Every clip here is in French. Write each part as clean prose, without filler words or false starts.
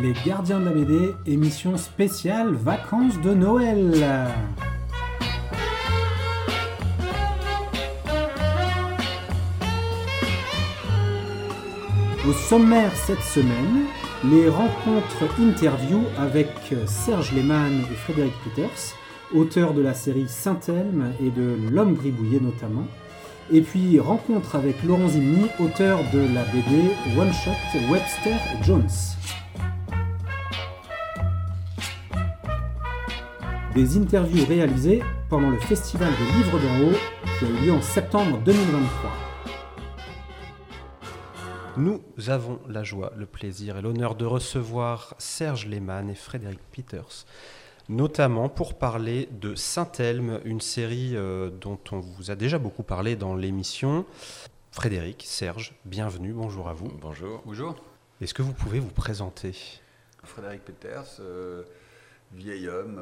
Les Gardiens de la BD, émission spéciale vacances de Noël. Au sommaire cette semaine, les rencontres interviews avec Serge Lehmann et Frédéric Peters, auteurs de la série Saint-Elme et de L'Homme gribouillé notamment, et puis rencontre avec Laurent Zimny, auteur de la BD One Shot Webster et Jones. Des interviews réalisées pendant le Festival des Livres d'en haut qui a eu lieu en septembre 2023. Nous avons la joie, le plaisir et l'honneur de recevoir Serge Lehmann et Frédéric Peters, notamment pour parler de Saint-Elme, une série dont on vous a déjà beaucoup parlé dans l'émission. Frédéric, Serge, bienvenue, bonjour à vous. Bonjour. Bonjour. Est-ce que vous pouvez vous présenter ? Frédéric Peters, vieil homme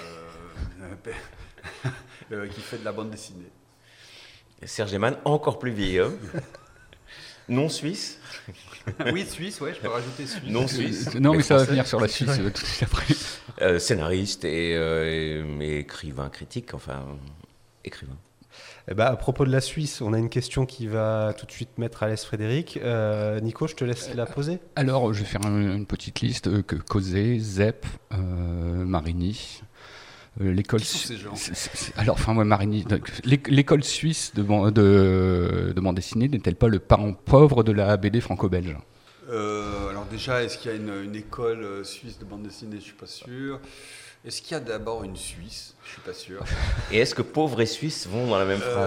qui fait de la bande dessinée. Serge Lehmann, encore plus vieil homme. Non suisse. Oui, suisse, ouais, je peux rajouter suisse. Non suisse. Non, mais ça va venir sur la Suisse tout de suite après. Scénariste et écrivain critique, enfin écrivain. Eh ben, à propos de la Suisse, on a une question qui va tout de suite mettre à l'aise Frédéric. Nico, je te laisse la poser. Alors, je vais faire une petite liste. Causé, Zep, Marigny. L'école Qui sont ces gens ? Alors, enfin, moi, Marigny. L'école suisse de bande dessinée n'est-elle pas le parent pauvre de la BD franco-belge ? Alors déjà, est-ce qu'il y a une école suisse de bande dessinée ? Je suis pas sûr. Est-ce qu'il y a d'abord une Suisse ? Je suis pas sûr. Et est-ce que pauvre et suisse vont dans la même phrase ?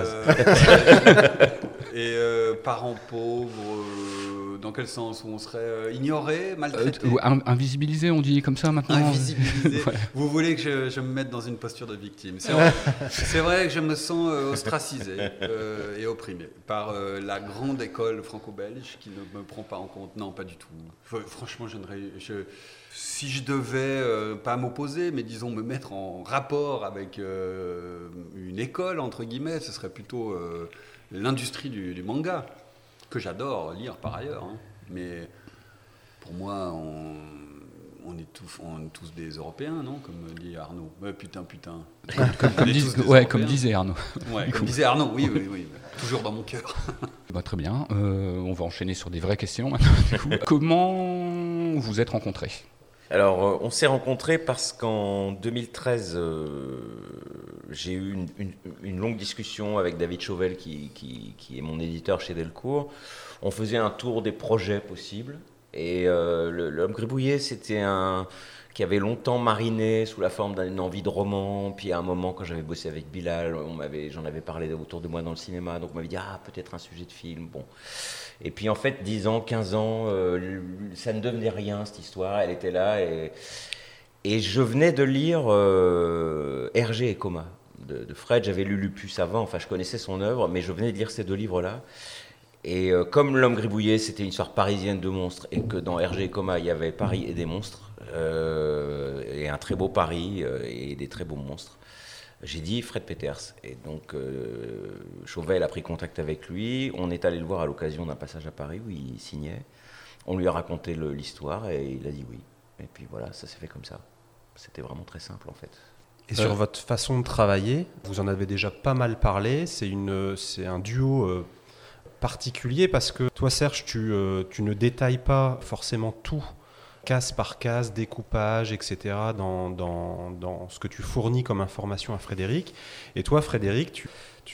Et parents pauvres, dans quel sens ? Où on serait ignoré, maltraité ? Invisibilisé, on dit comme ça maintenant. Invisibilisé. Ouais. Vous voulez que je me mette dans une posture de victime. C'est vrai que je me sens ostracisé et opprimé par la grande école franco-belge qui ne me prend pas en compte. Non, pas du tout. Franchement, si je devais, pas m'opposer, mais disons me mettre en rapport avec une école, entre guillemets, ce serait plutôt l'industrie du manga, que j'adore lire par ailleurs. Hein. Mais pour moi, on est tous des Européens, non ? Comme dit Arnaud. Putain. Comme disait Arnaud. Ouais, comme disait Arnaud, oui. Toujours dans mon cœur. Très bien. On va enchaîner sur des vraies questions maintenant. Du coup. Comment vous êtes rencontrés ? Alors, on s'est rencontrés parce qu'en 2013, j'ai eu une longue discussion avec David Chauvel, qui est mon éditeur chez Delcourt. On faisait un tour des projets possibles. Et L'Homme gribouillé, c'était qui avait longtemps mariné sous la forme d'une envie de roman. Puis à un moment, quand j'avais bossé avec Bilal, j'en avais parlé autour de moi dans le cinéma. Donc on m'avait dit, peut-être un sujet de film. Bon. Et puis en fait, 10 ans, 15 ans, ça ne devenait rien, cette histoire. Elle était là. Et je venais de lire Hergé et Coma de Fred. J'avais lu Lupus avant, enfin je connaissais son œuvre, mais je venais de lire ces deux livres-là. Et comme L'Homme gribouillé, c'était une histoire parisienne de monstres, et que dans Hergé et Coma, il y avait Paris et des monstres, et un très beau Paris et des très beaux monstres, j'ai dit Fred Peters. Et donc Chauvel a pris contact avec lui, on est allé le voir à l'occasion d'un passage à Paris où il signait, on lui a raconté l'histoire et il a dit oui. Et puis voilà, ça s'est fait comme ça. C'était vraiment très simple en fait. Et sur votre façon de travailler, vous en avez déjà pas mal parlé, c'est un duo particulier parce que toi Serge, tu ne détailles pas forcément tout, case par case, découpage, etc. dans ce que tu fournis comme information à Frédéric. Et toi Frédéric,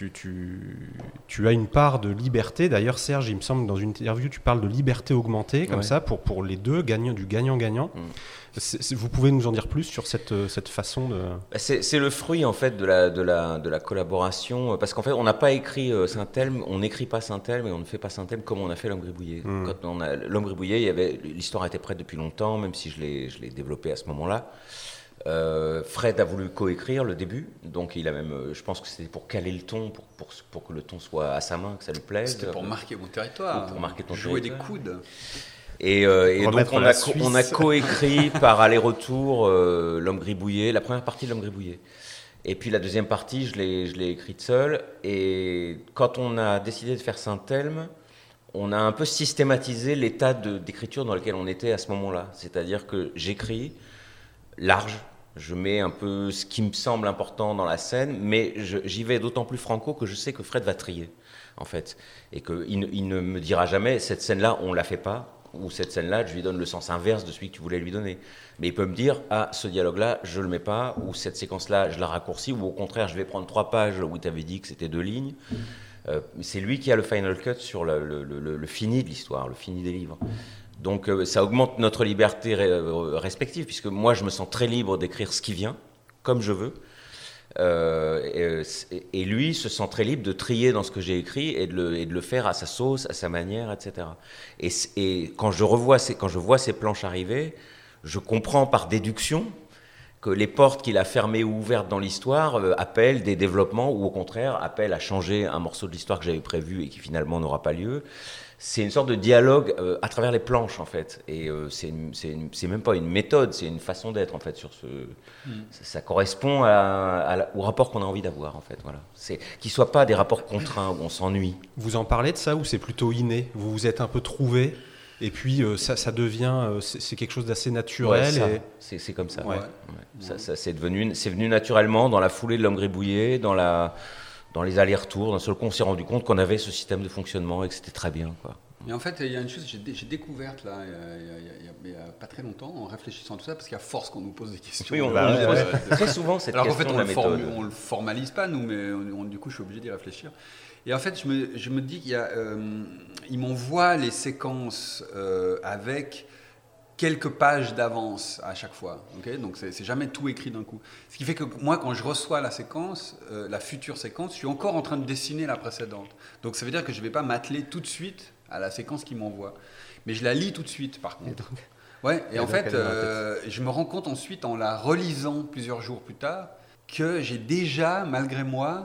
tu as une part de liberté. D'ailleurs Serge, il me semble dans une interview, tu parles de liberté augmentée, comme ça, pour les deux, du gagnant-gagnant. Vous pouvez nous en dire plus sur cette façon de... C'est le fruit en fait de la collaboration, parce qu'en fait on n'a pas écrit Saint-Elme, on n'écrit pas Saint-Elme et on ne fait pas Saint-Elme comme on a fait L'Homme gribouillé. Quand on a L'Homme gribouillé, l'histoire était prête depuis longtemps, même si je l'ai développée à ce moment-là. Fred a voulu coécrire le début, donc il a même, je pense que c'était pour caler le ton, pour que le ton soit à sa main, que ça lui plaise. C'était pour marquer mon territoire, pour marquer ton jouer territoire. des coudes. Et donc on a coécrit par aller-retour L'Homme gribouillé, la première partie de L'Homme gribouillé. Et puis la deuxième partie, je l'ai écrite seule. Et quand on a décidé de faire Saint-Elme, on a un peu systématisé l'état d'écriture dans lequel on était à ce moment-là. C'est-à-dire que j'écris large, je mets un peu ce qui me semble important dans la scène, mais j'y vais d'autant plus franco que je sais que Fred va trier, en fait. Et qu'il ne me dira jamais, cette scène-là, on ne la fait pas, ou cette scène-là, je lui donne le sens inverse de celui que tu voulais lui donner. Mais il peut me dire, ce dialogue-là, je ne le mets pas, ou cette séquence-là, je la raccourcis, ou au contraire, je vais prendre 3 pages où tu avais dit que c'était 2 lignes. C'est lui qui a le final cut sur le fini de l'histoire, le fini des livres. Donc ça augmente notre liberté respective, puisque moi je me sens très libre d'écrire ce qui vient, comme je veux, et lui se sent très libre de trier dans ce que j'ai écrit et de le faire à sa sauce, à sa manière, etc. Et quand je vois ces planches arriver, je comprends par déduction que les portes qu'il a fermées ou ouvertes dans l'histoire appellent des développements ou au contraire appellent à changer un morceau de l'histoire que j'avais prévu et qui finalement n'aura pas lieu. C'est une sorte de dialogue à travers les planches en fait, et c'est même pas une méthode, c'est une façon d'être en fait sur ça correspond au rapport qu'on a envie d'avoir en fait, voilà. C'est qu'ils soient pas des rapports contraints où on s'ennuie. Vous en parlez de ça ou c'est plutôt inné? Vous vous êtes un peu trouvé et puis ça devient c'est quelque chose d'assez naturel. Ouais, c'est comme ça. Ouais. Ça c'est venu naturellement dans la foulée de L'Homme Gribouillet, dans les allers-retours. D'un seul coup, on s'est rendu compte qu'on avait ce système de fonctionnement et que c'était très bien, quoi. Et en fait, il y a une chose que j'ai découverte là, il y a pas très longtemps, en réfléchissant à tout ça, parce qu'à force qu'on nous pose des questions. Oui, on pose très souvent cette alors question qu'en fait, de la méthode. On le formalise pas, nous, mais du coup, je suis obligé d'y réfléchir. Et en fait, je me dis qu'il m'envoie les séquences avec quelques pages d'avance à chaque fois. Okay, donc, c'est jamais tout écrit d'un coup. Ce qui fait que moi, quand je reçois la séquence, la future séquence, je suis encore en train de dessiner la précédente. Donc, ça veut dire que je ne vais pas m'atteler tout de suite à la séquence qu'il m'envoie. Mais je la lis tout de suite, par contre. Ouais, et en fait, je me rends compte ensuite, en la relisant plusieurs jours plus tard, que j'ai déjà, malgré moi,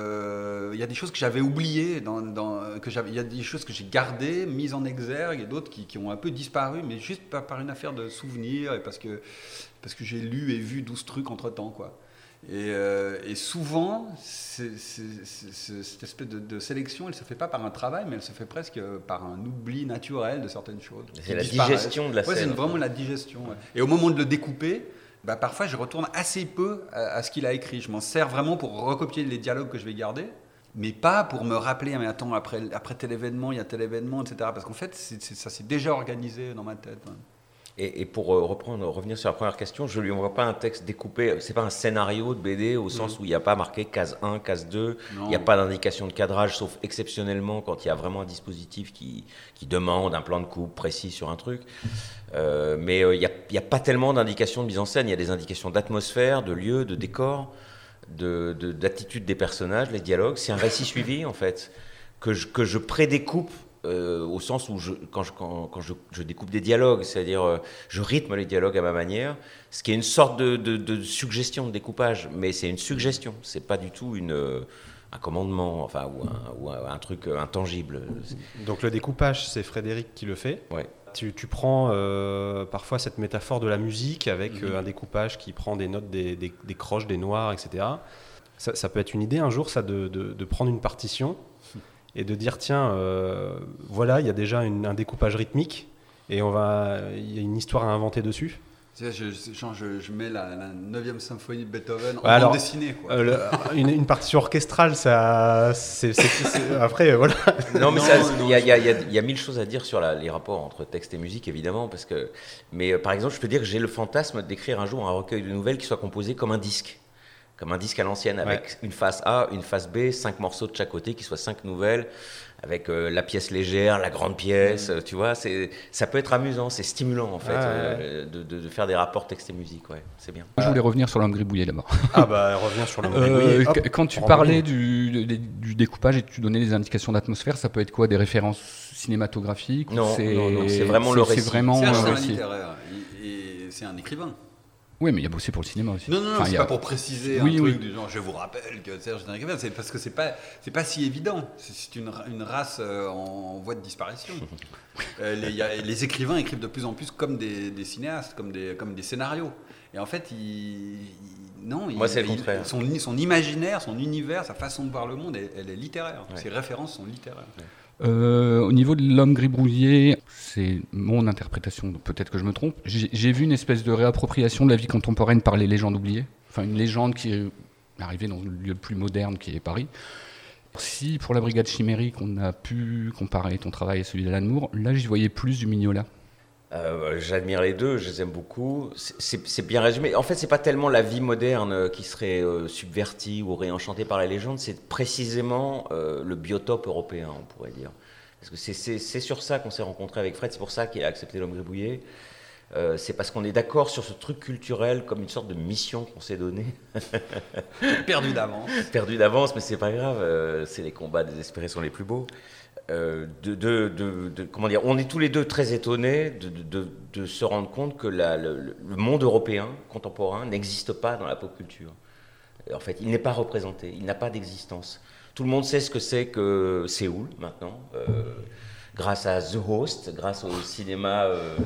il y a des choses que j'avais oubliées, il y a des choses que j'ai gardées, mises en exergue, et d'autres qui ont un peu disparu, mais juste par une affaire de souvenir, et parce que j'ai lu et vu 12 trucs entre-temps, quoi. Et souvent, cette espèce de sélection, elle ne se fait pas par un travail, mais elle se fait presque par un oubli naturel de certaines choses. C'est la digestion de la scène. Ouais, c'est vraiment la digestion. Ouais. Et au moment de le découper, parfois je retourne assez peu à ce qu'il a écrit. Je m'en sers vraiment pour recopier les dialogues que je vais garder, mais pas pour me rappeler, mais attends, après tel événement, il y a tel événement, etc. Parce qu'en fait, ça s'est déjà organisé dans ma tête. Ouais. Et pour revenir sur la première question, je ne lui envoie pas un texte découpé, c'est pas un scénario de BD au sens où il n'y a pas marqué case 1, case 2, il n'y a pas d'indication de cadrage, sauf exceptionnellement quand il y a vraiment un dispositif qui demande un plan de coupe précis sur un truc. Mais il n'y a pas tellement d'indications de mise en scène, il y a des indications d'atmosphère, de lieu, de décor, d'attitude des personnages, les dialogues. C'est un récit suivi en fait, que je prédécoupe. Au sens où quand je découpe des dialogues, c'est-à-dire je rythme les dialogues à ma manière, ce qui est une sorte de suggestion de découpage, mais c'est une suggestion, c'est pas du tout un commandement, enfin ou un truc intangible. Donc le découpage, c'est Frédéric qui le fait. Ouais. Tu prends parfois cette métaphore de la musique avec un découpage qui prend des notes, des croches, des noirs, etc. Ça peut être une idée un jour, ça, de prendre une partition et de dire tiens, voilà, il y a déjà un découpage rythmique et il y a une histoire à inventer dessus. Je mets la 9e symphonie de Beethoven en bande dessinée. Une partition orchestrale, ça, c'est après, voilà. Non, mais il y a 1000 choses à dire sur les rapports entre texte et musique, évidemment. Mais par exemple, je peux dire que j'ai le fantasme d'écrire un jour un recueil de nouvelles qui soit composé comme un disque à l'ancienne, avec une face A, une face B, 5 morceaux de chaque côté, qui soient 5 nouvelles, avec la pièce légère, la grande pièce, tu vois, ça peut être amusant, c'est stimulant en fait, de faire des rapports texte et musique, ouais, c'est bien. Je voulais revenir sur L'Homme Gribouillet d'abord. Reviens sur L'Homme Gribouillet. Quand tu parlais du découpage et que tu donnais des indications d'atmosphère, ça peut être quoi, des références cinématographiques? Non, c'est vraiment le récit. C'est un littéraire, et c'est un écrivain. Oui, mais il a bossé pour le cinéma aussi. Non, c'est pas pour préciser un truc du genre je vous rappelle que Serge est un écrivain, c'est parce que c'est pas si évident. C'est une race en voie de disparition. Les écrivains écrivent de plus en plus comme des cinéastes, comme des scénarios. Et en fait, Non, Moi, c'est le contraire. Son imaginaire, son univers, sa façon de voir le monde, elle est littéraire. Ouais. Ses références sont littéraires. Au niveau de l'homme gribouillis, c'est mon interprétation, donc peut-être que je me trompe. J'ai vu une espèce de réappropriation de la vie contemporaine par les légendes oubliées. Enfin, une légende qui est arrivée dans le lieu le plus moderne qui est Paris. Si pour la Brigade Chimérique, on a pu comparer ton travail à celui d'Alan Moore, là j'y voyais plus du Mignola. J'admire les deux, je les aime beaucoup. C'est bien résumé. En fait, c'est pas tellement la vie moderne qui serait subvertie ou réenchantée par la légende, c'est précisément le biotope européen, on pourrait dire. Parce que c'est sur ça qu'on s'est rencontré avec Fred, c'est pour ça qu'il a accepté l'homme gribouillis. C'est parce qu'on est d'accord sur ce truc culturel comme une sorte de mission qu'on s'est donnée. Perdu d'avance. Perdu d'avance, mais c'est pas grave. C'est les combats désespérés sont les plus beaux. Comment dire, on est tous les deux très étonnés de se rendre compte que le monde européen contemporain n'existe pas dans la pop culture. En fait, il n'est pas représenté, il n'a pas d'existence. Tout le monde sait ce que c'est que Séoul maintenant, grâce à The Host, grâce au cinéma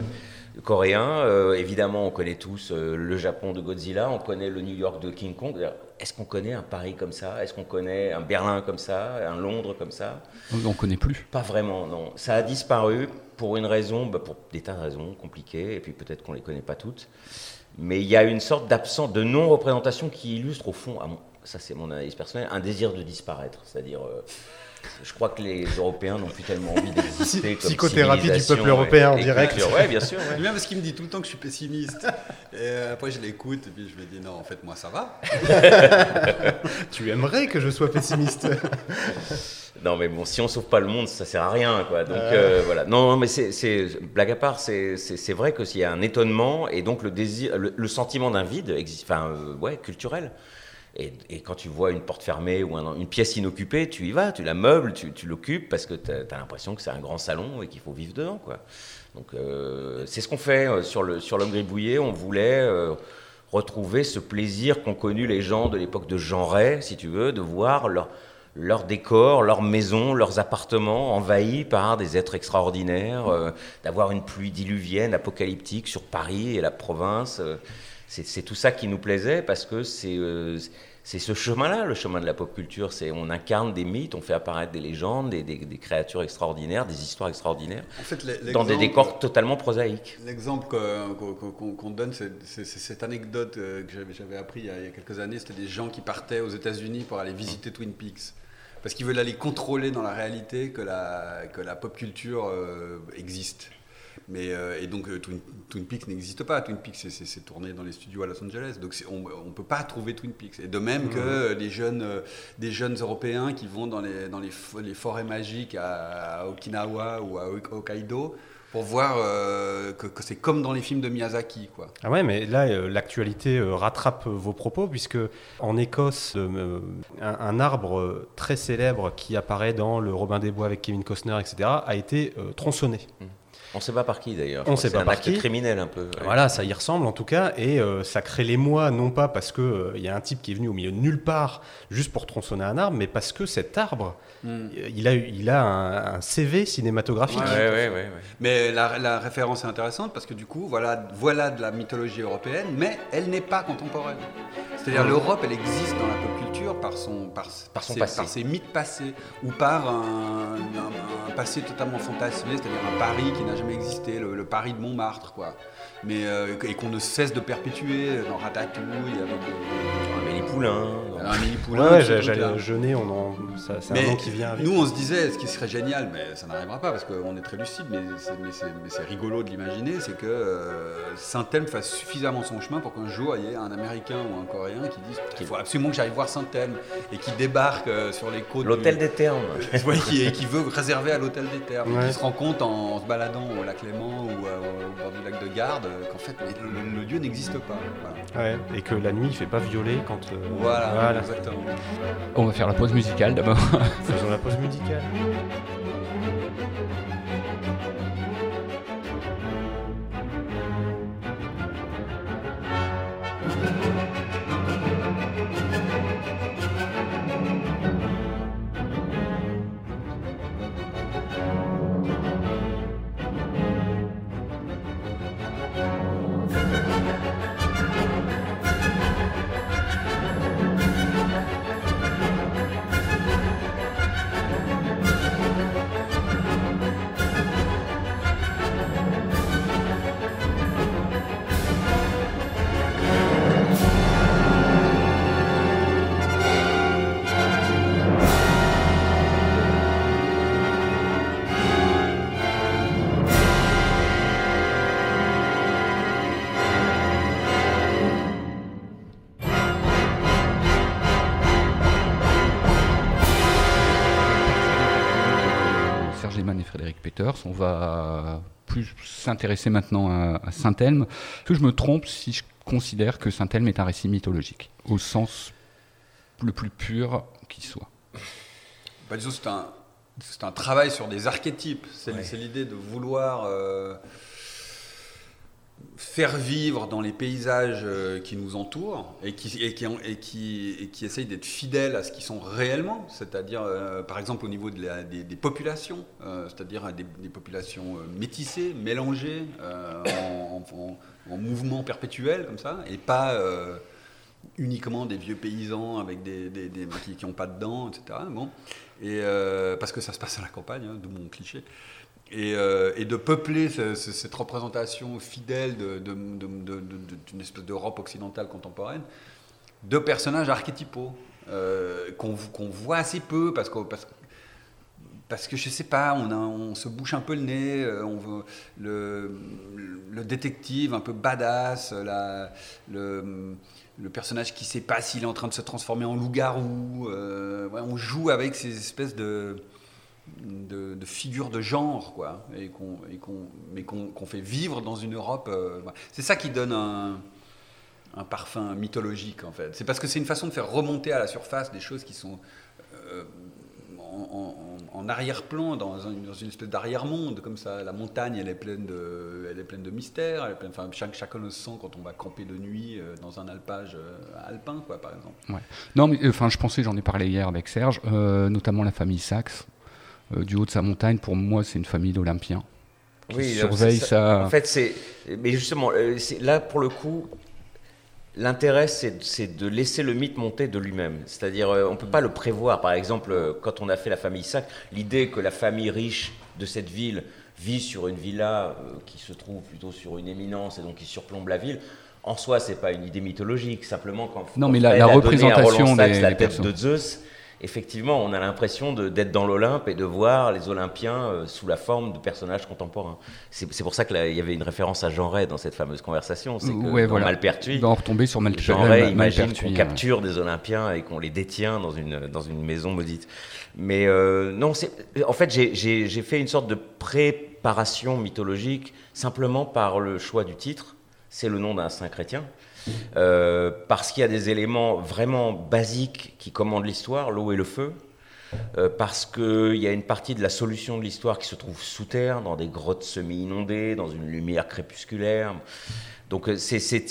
coréen. Évidemment, on connaît tous le Japon de Godzilla, on connaît le New York de King Kong. Est-ce qu'on connaît un Paris comme ça? Est-ce qu'on connaît un Berlin comme ça? Un Londres comme ça? On ne connaît plus. Pas vraiment, non. Ça a disparu pour une raison, pour des tas de raisons compliquées, et puis peut-être qu'on ne les connaît pas toutes. Mais il y a une sorte d'absence, de non-représentation qui illustre au fond, ça c'est mon analyse personnelle, un désir de disparaître. C'est-à-dire, je crois que les Européens n'ont plus tellement envie d'exister comme psychothérapie du peuple civilisation européen en et direct. culture. Ouais, bien sûr. J'aime bien parce qu'il me dit tout le temps que je suis pessimiste. Et après, je l'écoute et puis je me dis non, en fait, moi, ça va. Tu aimerais que je sois pessimiste. Non, mais bon, si on sauve pas le monde, ça sert à rien, quoi. Donc voilà. Non, mais blague à part, c'est vrai que s'il y a un étonnement et donc le désir, le sentiment d'un vide existe, culturel. Et quand tu vois une porte fermée ou une pièce inoccupée, tu y vas, tu la meubles, tu l'occupes parce que tu as l'impression que c'est un grand salon et qu'il faut vivre dedans, quoi. Donc c'est ce qu'on fait sur l'homme gribouillis. On voulait retrouver ce plaisir qu'ont connu les gens de l'époque de Jean Ray, si tu veux, de voir leurs décors, leurs maisons, leurs appartements envahis par des êtres extraordinaires, d'avoir une pluie diluvienne, apocalyptique sur Paris et la province. C'est tout ça qui nous plaisait parce que c'est ce chemin-là, le chemin de la pop culture. On incarne des mythes, on fait apparaître des légendes, des créatures extraordinaires, des histoires extraordinaires, en fait, dans des décors totalement prosaïques. L'exemple qu'on donne, c'est cette anecdote que j'avais appris il y a quelques années. C'était des gens qui partaient aux États-Unis pour aller visiter Twin Peaks. Parce qu'ils veulent aller contrôler dans la réalité que la pop culture existe. Et donc Twin Peaks n'existe pas. Twin Peaks c'est tourné dans les studios à Los Angeles, donc on ne peut pas trouver Twin Peaks. Et de même que des jeunes Européens qui vont dans les forêts magiques à Okinawa ou à Hokkaido pour voir que c'est comme dans les films de Miyazaki, quoi. Ah ouais, mais là, l'actualité rattrape vos propos, puisque en Écosse, un arbre très célèbre qui apparaît dans Le Robin des Bois avec Kevin Costner, etc., a été tronçonné. On ne sait pas par qui d'ailleurs. On sait pas par qui. C'est un acte criminel un peu. Ouais. Voilà, ça y ressemble en tout cas, et ça crée l'émoi, non pas parce qu'il y a un type qui est venu au milieu de nulle part juste pour tronçonner un arbre, mais parce que cet arbre, il a un CV cinématographique. Ouais. Mais la référence est intéressante parce que du coup, voilà de la mythologie européenne, mais elle n'est pas contemporaine. C'est-à-dire l'Europe, elle existe dans la pop culture par ses mythes passés, ou par un passé totalement fantasmé, c'est-à-dire un Paris qui n'a jamais existé, le Paris de Montmartre, quoi. Mais et qu'on ne cesse de perpétuer dans Ratatouille, avec Amélie Poulain. Amélie Poulain. Ouais, j'allais jeûner, c'est un nom qui vient avec. Nous, on se disait, ce qui serait génial, mais ça n'arrivera pas parce qu'on est très lucide, mais c'est rigolo de l'imaginer, c'est que Saint-Elme fasse suffisamment son chemin pour qu'un jour, il y ait un Américain ou un Coréen qui dise il faut absolument que j'aille voir Saint-Elme, et qui débarque sur les côtes. L'hôtel des Thermes. Ouais, qui veut réserver à l'hôtel des Thermes, et qui se rend compte en se baladant au lac Léman ou au bord du lac de Garde qu'en fait le lieu n'existe pas. Voilà. Ouais, et que la nuit il fait pas violer quand. Voilà, exactement. On va faire la pause musicale d'abord. Faisons la pause musicale. Lehmann et Frédéric Peters. On va plus s'intéresser maintenant à Saint-Elme. Est-ce que je me trompe si je considère que Saint-Elme est un récit mythologique, au sens le plus pur qui soit? Disons, c'est un travail sur des archétypes. C'est l'idée de vouloir faire vivre dans les paysages qui nous entourent et qui essayent d'être fidèles à ce qu'ils sont réellement, c'est-à-dire par exemple au niveau des populations, c'est-à-dire des populations métissées, mélangées, en mouvement perpétuel comme ça, et pas uniquement des vieux paysans avec qui n'ont pas de dents, etc. Bon. Et, parce que ça se passe à la campagne, d'où mon cliché. Et de peupler cette représentation fidèle d'une espèce d'Europe occidentale contemporaine de personnages archétypaux qu'on voit assez peu parce que je sais pas, on se bouche un peu le nez, on veut le détective un peu badass, le personnage qui sait pas s'il est en train de se transformer en loup-garou, on joue avec ces espèces de figures de genre, quoi, mais qu'on fait vivre dans une Europe. C'est ça qui donne un parfum mythologique, en fait. C'est parce que c'est une façon de faire remonter à la surface des choses qui sont en arrière-plan, dans une espèce d'arrière-monde, comme ça. La montagne, elle est pleine de mystères. Chacun le sent quand on va camper de nuit dans un alpage alpin, quoi, par exemple. Ouais. Non, mais je pensais, j'en ai parlé hier avec Serge, notamment la famille Saxe. Du haut de sa montagne, pour moi, c'est une famille d'Olympiens qui surveille ça. En fait, mais justement, là, pour le coup, l'intérêt, c'est de laisser le mythe monter de lui-même. C'est-à-dire, on ne peut pas le prévoir. Par exemple, quand on a fait la famille Saxe, l'idée que la famille riche de cette ville vit sur une villa qui se trouve plutôt sur une éminence et donc qui surplombe la ville, en soi, c'est pas une idée mythologique. Simplement, quand mais la représentation des la tête de Zeus. Effectivement, on a l'impression d'être dans l'Olympe et de voir les Olympiens sous la forme de personnages contemporains. C'est pour ça qu'il y avait une référence à Jean Ray dans cette fameuse conversation. C'est que dans Malpertuis, on va retomber sur Malpertuis. Jean Ray imagine qu'on capture des Olympiens et qu'on les détient dans une maison maudite. Mais non, en fait, j'ai fait une sorte de préparation mythologique simplement par le choix du titre. C'est le nom d'un saint chrétien. Parce qu'il y a des éléments vraiment basiques qui commandent l'histoire, l'eau et le feu, parce qu'il y a une partie de la solution de l'histoire qui se trouve sous terre, dans des grottes semi-inondées, dans une lumière crépusculaire. Donc en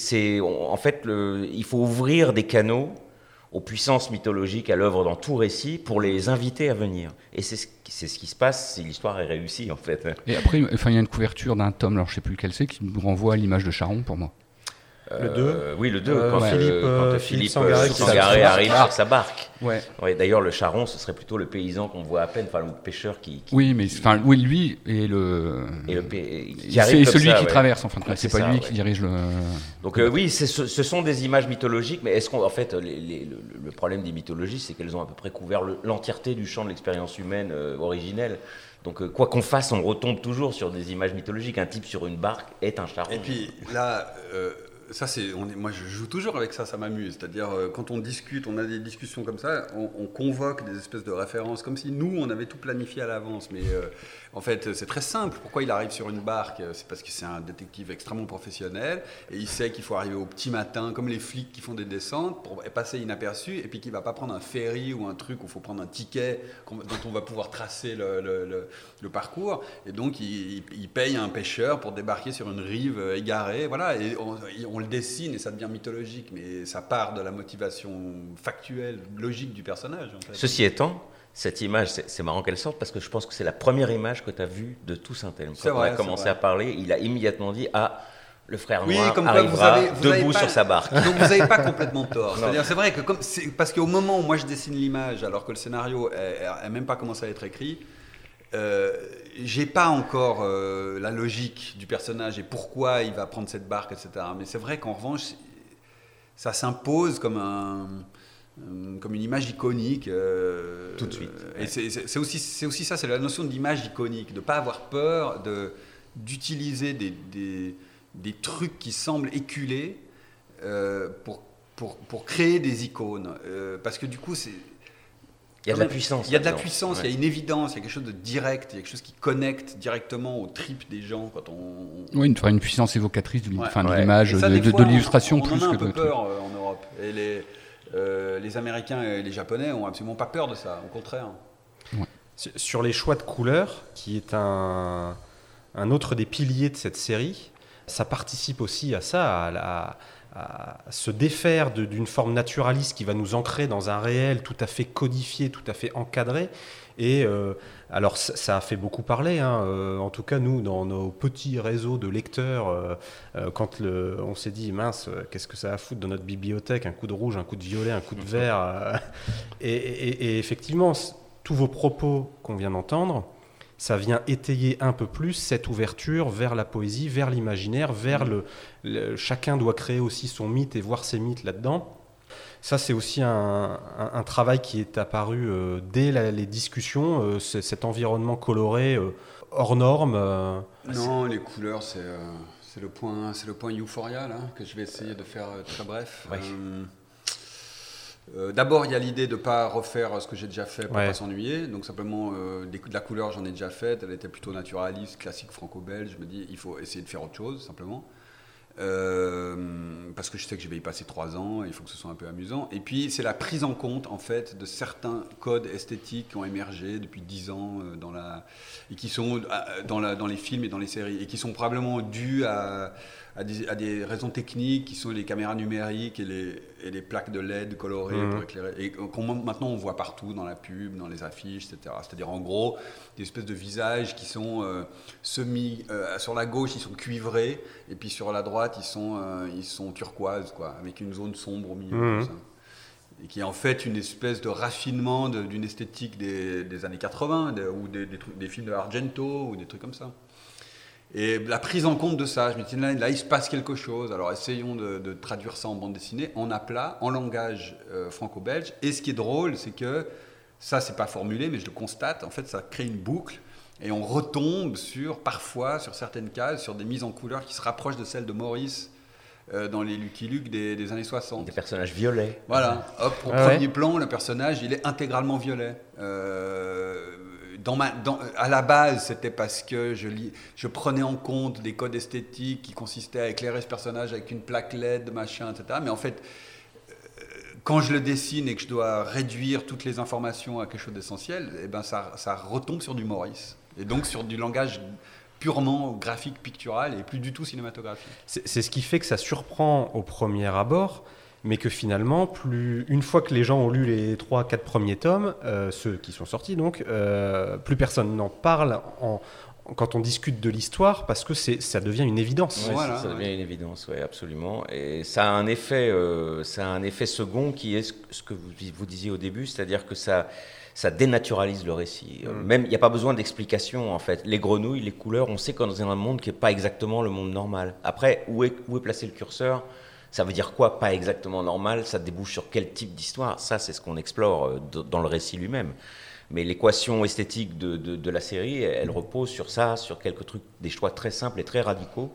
fait, il faut ouvrir des canaux aux puissances mythologiques à l'œuvre dans tout récit pour les inviter à venir. Et c'est ce qui se passe si l'histoire est réussie, en fait. Et après, il y a une couverture d'un tome, alors je ne sais plus lequel c'est, qui nous renvoie à l'image de Charon, pour moi. Le 2 Oui, le 2, quand Philippe Sangaré arrive sur sa barque. Ouais. Ouais, d'ailleurs, le charron, ce serait plutôt le paysan qu'on voit à peine, le pêcheur qui... Oui, mais lui et le... c'est celui qui ouais. traverse, en fin de compte. C'est pas lui qui dirige le... Donc oui, ce sont des images mythologiques, mais est-ce qu'en fait, le problème des mythologies, c'est qu'elles ont à peu près couvert l'entièreté du champ de l'expérience humaine originelle. Donc quoi qu'on fasse, on retombe toujours sur des images mythologiques. Un type sur une barque est un charron. Et puis là... ça, moi, je joue toujours avec ça, ça m'amuse. C'est-à-dire, quand on discute, on a des discussions comme ça, on convoque des espèces de références, comme si nous, on avait tout planifié à l'avance. Mais en fait, c'est très simple. Pourquoi il arrive sur une barque ? C'est parce que c'est un détective extrêmement professionnel, et il sait qu'il faut arriver au petit matin, comme les flics qui font des descentes, pour passer inaperçu, et puis qu'il ne va pas prendre un ferry ou un truc où il faut prendre un ticket dont on va pouvoir tracer le parcours. Et donc, il paye un pêcheur pour débarquer sur une rive égarée. Voilà, et on le dessine et ça devient mythologique, mais ça part de la motivation factuelle, logique du personnage. En fait. Ceci étant, cette image, c'est marrant qu'elle sorte parce que je pense que c'est la première image que tu as vue de tout Saint-Elme. Quand on a commencé à parler, il a immédiatement dit « Ah, le frère noir arrivera debout sur sa barque. » Donc vous n'avez pas complètement tort. C'est vrai que parce qu'au moment où moi je dessine l'image, alors que le scénario n'a même pas commencé à être écrit, j'ai pas encore la logique du personnage et pourquoi il va prendre cette barque, etc. Mais c'est vrai qu'en revanche, ça s'impose comme une image iconique. Tout de suite. Et c'est aussi ça, c'est la notion d'image iconique, de pas avoir peur d'utiliser des trucs qui semblent éculés pour créer des icônes. Parce que du coup, Il y a de la puissance. Il y a de la là-dedans. puissance, il y a une évidence, il y a quelque chose de direct, il y a quelque chose qui connecte directement aux tripes des gens quand on... Oui, une puissance évocatrice de Ouais. l'image, Et ça, de des fois, l'illustration on plus en a un que peu de peur en Europe. Et les Américains et les Japonais ont absolument pas peur de ça, au contraire. Sur les choix de couleurs, qui est un autre des piliers de cette série, ça participe aussi à ça, à se défaire d'une forme naturaliste qui va nous ancrer dans un réel tout à fait codifié, tout à fait encadré. Et alors ça a fait beaucoup parler, hein, en tout cas nous dans nos petits réseaux de lecteurs, quand on s'est dit mince, qu'est-ce que ça va foutre dans notre bibliothèque, un coup de rouge, un coup de violet, un coup de vert, et effectivement tous vos propos qu'on vient d'entendre, ça vient étayer un peu plus cette ouverture vers la poésie, vers l'imaginaire, vers chacun doit créer aussi son mythe et voir ses mythes là-dedans. Ça, c'est aussi un travail qui est apparu dès les discussions, cet environnement coloré hors norme. Non, les couleurs, c'est le point euphoria là, que je vais essayer de faire très bref. Ouais. D'abord, il y a l'idée de ne pas refaire ce que j'ai déjà fait pour ne Ouais. pas s'ennuyer. Donc simplement, de la couleur, j'en ai déjà faite. Elle était plutôt naturaliste, classique franco-belge. Je me dis, il faut essayer de faire autre chose, simplement. Parce que je sais que je vais y passer 3 ans, il faut que ce soit un peu amusant. Et puis, c'est la prise en compte, en fait, de certains codes esthétiques qui ont émergé depuis 10 ans et qui sont dans les films et dans les séries, et qui sont probablement dus à des raisons techniques qui sont les caméras numériques et les plaques de LED colorées pour éclairer. Et maintenant, on voit partout dans la pub, dans les affiches, etc. C'est-à-dire, en gros, des espèces de visages qui sont sur la gauche, ils sont cuivrés, et puis sur la droite, ils sont turquoises, quoi, avec une zone sombre au milieu. Comme ça. Et qui est en fait une espèce de raffinement d'une esthétique des années 80, ou des films de Argento, ou des trucs comme ça. Et la prise en compte de ça, je me dis là il se passe quelque chose, alors essayons de traduire ça en bande dessinée, en aplat, en langage franco-belge. Et ce qui est drôle, c'est que ça, c'est pas formulé, mais je le constate, en fait, ça crée une boucle, et on retombe parfois, sur certaines cases, sur des mises en couleur qui se rapprochent de celles de Maurice dans les Lucky Luke des années 60. Des personnages violets. Voilà, hop, au premier plan, le personnage, il est intégralement violet. À la base, c'était parce que je prenais en compte des codes esthétiques qui consistaient à éclairer ce personnage avec une plaque LED, machin, etc. Mais en fait, quand je le dessine et que je dois réduire toutes les informations à quelque chose d'essentiel, eh ben ça retombe sur du Maurice. Et donc sur du langage purement graphique, pictural et plus du tout cinématographique. C'est ce qui fait que ça surprend au premier abord, mais que finalement, une fois que les gens ont lu les 3-4 premiers tomes, ceux qui sont sortis donc, plus personne n'en parle quand on discute de l'histoire, parce que ça devient une évidence. Ouais, Voilà, ça devient une évidence, ouais, absolument. Et ça a un effet second qui est ce que vous disiez au début, c'est-à-dire que ça dénaturalise le récit. Même, il n'y a pas besoin d'explication, en fait. Les grenouilles, les couleurs, on sait qu'on est dans un monde qui n'est pas exactement le monde normal. Après, où est placé le curseur ? Ça veut dire quoi, pas exactement normal ? Ça débouche sur quel type d'histoire ? Ça, c'est ce qu'on explore dans le récit lui-même. Mais l'équation esthétique de la série, elle repose sur ça, sur quelques trucs, des choix très simples et très radicaux,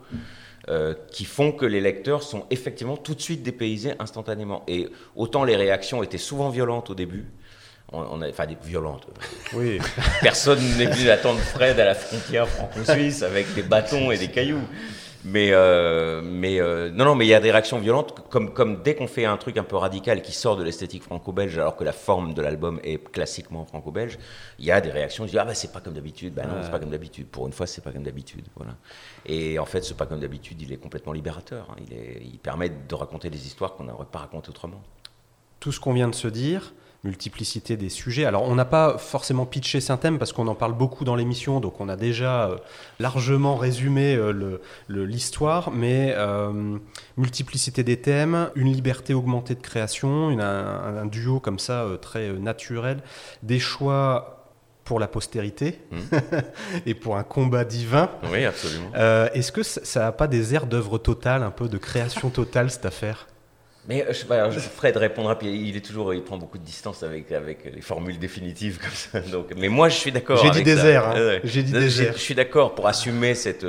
qui font que les lecteurs sont effectivement tout de suite dépaysés instantanément. Et autant les réactions étaient souvent violentes au début, violentes. Oui. Personne n'est venu attendre Fred à la frontière franco-suisse avec des bâtons et des cailloux. Mais il y a des réactions violentes, comme dès qu'on fait un truc un peu radical qui sort de l'esthétique franco-belge, alors que la forme de l'album est classiquement franco-belge, il y a des réactions qui disent c'est pas comme d'habitude. Non, c'est pas comme d'habitude. Pour une fois, c'est pas comme d'habitude. Voilà. Et en fait, ce pas comme d'habitude, il est complètement libérateur. Il permet de raconter des histoires qu'on n'aurait pas racontées autrement. Tout ce qu'on vient de se dire, multiplicité des sujets. Alors, on n'a pas forcément pitché Saint-Thème parce qu'on en parle beaucoup dans l'émission, donc on a déjà largement résumé l'histoire, mais multiplicité des thèmes, une liberté augmentée de création, un duo comme ça très naturel, des choix pour la postérité et pour un combat divin. Oui, absolument. Est-ce que ça n'a pas des airs d'œuvre totale, un peu de création totale, cette affaire ? Mais Fred répondra, puis il prend beaucoup de distance avec les formules définitives comme ça. Donc, mais moi, je suis d'accord. J'ai dit désert. J'ai dit désert. Je suis d'accord pour assumer cette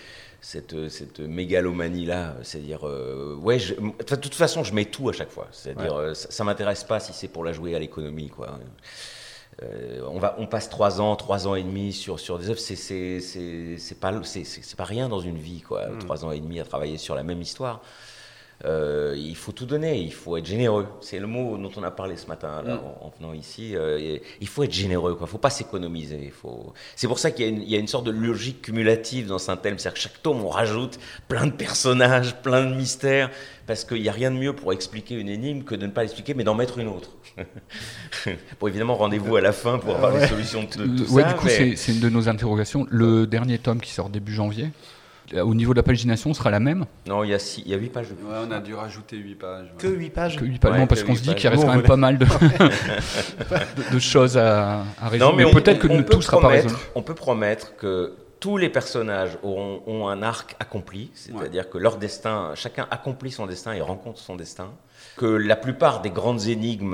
mégalomanie-là. C'est-à-dire, de toute façon, je mets tout à chaque fois. C'est-à-dire, ça m'intéresse pas si c'est pour la jouer à l'économie, quoi. On passe 3 ans et demi sur des œuvres, c'est pas rien dans une vie, quoi. 3 ans et demi à travailler sur la même histoire. Il faut tout donner, il faut être généreux. C'est le mot dont on a parlé ce matin là, en venant ici. Il faut être généreux, quoi. Il ne faut pas s'économiser. C'est pour ça qu'il y a une sorte de logique cumulative dans Saint-Elme. C'est-à-dire que chaque tome, on rajoute plein de personnages, plein de mystères, parce qu'il n'y a rien de mieux pour expliquer une énigme que de ne pas l'expliquer, mais d'en mettre une autre. Bon, évidemment, rendez-vous à la fin pour avoir les solutions de tout ça. Du coup, c'est une de nos interrogations. Le dernier tome qui sort début janvier, au niveau de la pagination, sera la même? Non, il y a 8 pages. Ouais, on a dû rajouter 8 pages. Ouais. Que 8 pages? Que 8 pages, Ouais, non, parce que qu'on 8 se dit pages. qu'il reste quand même pas mal de choses à résoudre. Non, mais peut-être que tout ne sera pas résolu. On peut promettre que tous les personnages ont un arc accompli, c'est-à-dire que leur destin, chacun accomplit son destin et rencontre son destin, que la plupart des grandes énigmes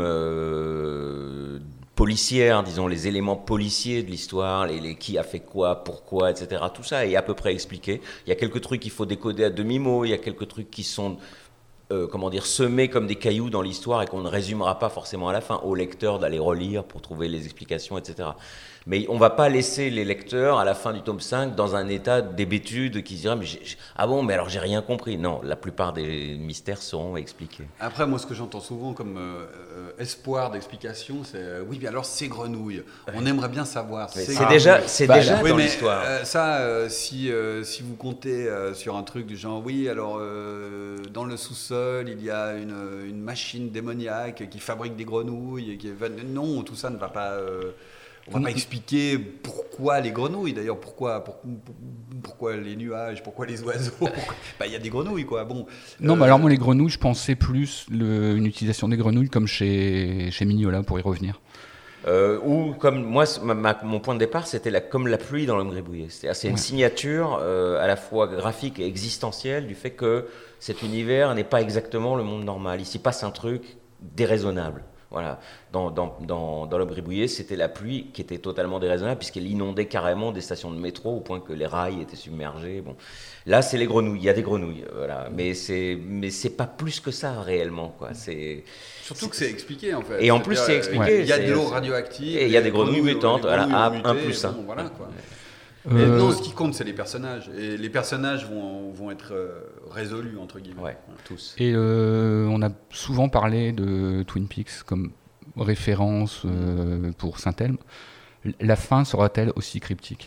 policières, disons les éléments policiers de l'histoire, les qui a fait quoi, pourquoi, etc., tout ça est à peu près expliqué. Il y a quelques trucs qu'il faut décoder à demi-mot, il y a quelques trucs qui sont semés comme des cailloux dans l'histoire et qu'on ne résumera pas forcément à la fin, au lecteur d'aller relire pour trouver les explications, etc. Mais on ne va pas laisser les lecteurs, à la fin du tome 5, dans un état d'hébétude qui se dira « Ah bon, mais alors j'ai rien compris ». Non, la plupart des mystères seront expliqués. Après, moi, ce que j'entends souvent comme espoir d'explication, c'est oui, mais alors ces grenouilles, on aimerait bien savoir. C'est déjà oui, dans mais, l'histoire. Si vous comptez sur un truc du genre, oui, alors dans le sous-sol, il y a une machine démoniaque qui fabrique des grenouilles. Non, tout ça ne va pas... on ne va pas expliquer pourquoi les grenouilles, d'ailleurs, pourquoi les nuages, pourquoi les oiseaux. Il y a des grenouilles, quoi. Bon, non, mais alors moi, les grenouilles, je pensais plus une utilisation des grenouilles comme chez Mignola, pour y revenir. Ou comme moi, mon point de départ, c'était comme la pluie dans l'homme gribouillé. C'est une signature à la fois graphique et existentielle du fait que cet univers n'est pas exactement le monde normal. Il s'y passe un truc déraisonnable. Voilà. Dans l'homme gribouillé, c'était la pluie qui était totalement déraisonnable puisqu'elle inondait carrément des stations de métro au point que les rails étaient submergés. Bon. Là, c'est les grenouilles. Il y a des grenouilles. Voilà. Mais c'est pas plus que ça réellement, quoi. Surtout que c'est expliqué en fait. Et en plus, c'est expliqué. Il y a de l'eau radioactive. Et il y a des grenouilles mutantes. Voilà, 1 plus 1. Bon, voilà, quoi. Non, ce qui compte, c'est les personnages. Et les personnages vont être résolus, entre guillemets. Ouais, tous. Et on a souvent parlé de Twin Peaks comme référence pour Saint-Elme. La fin sera-t-elle aussi cryptique?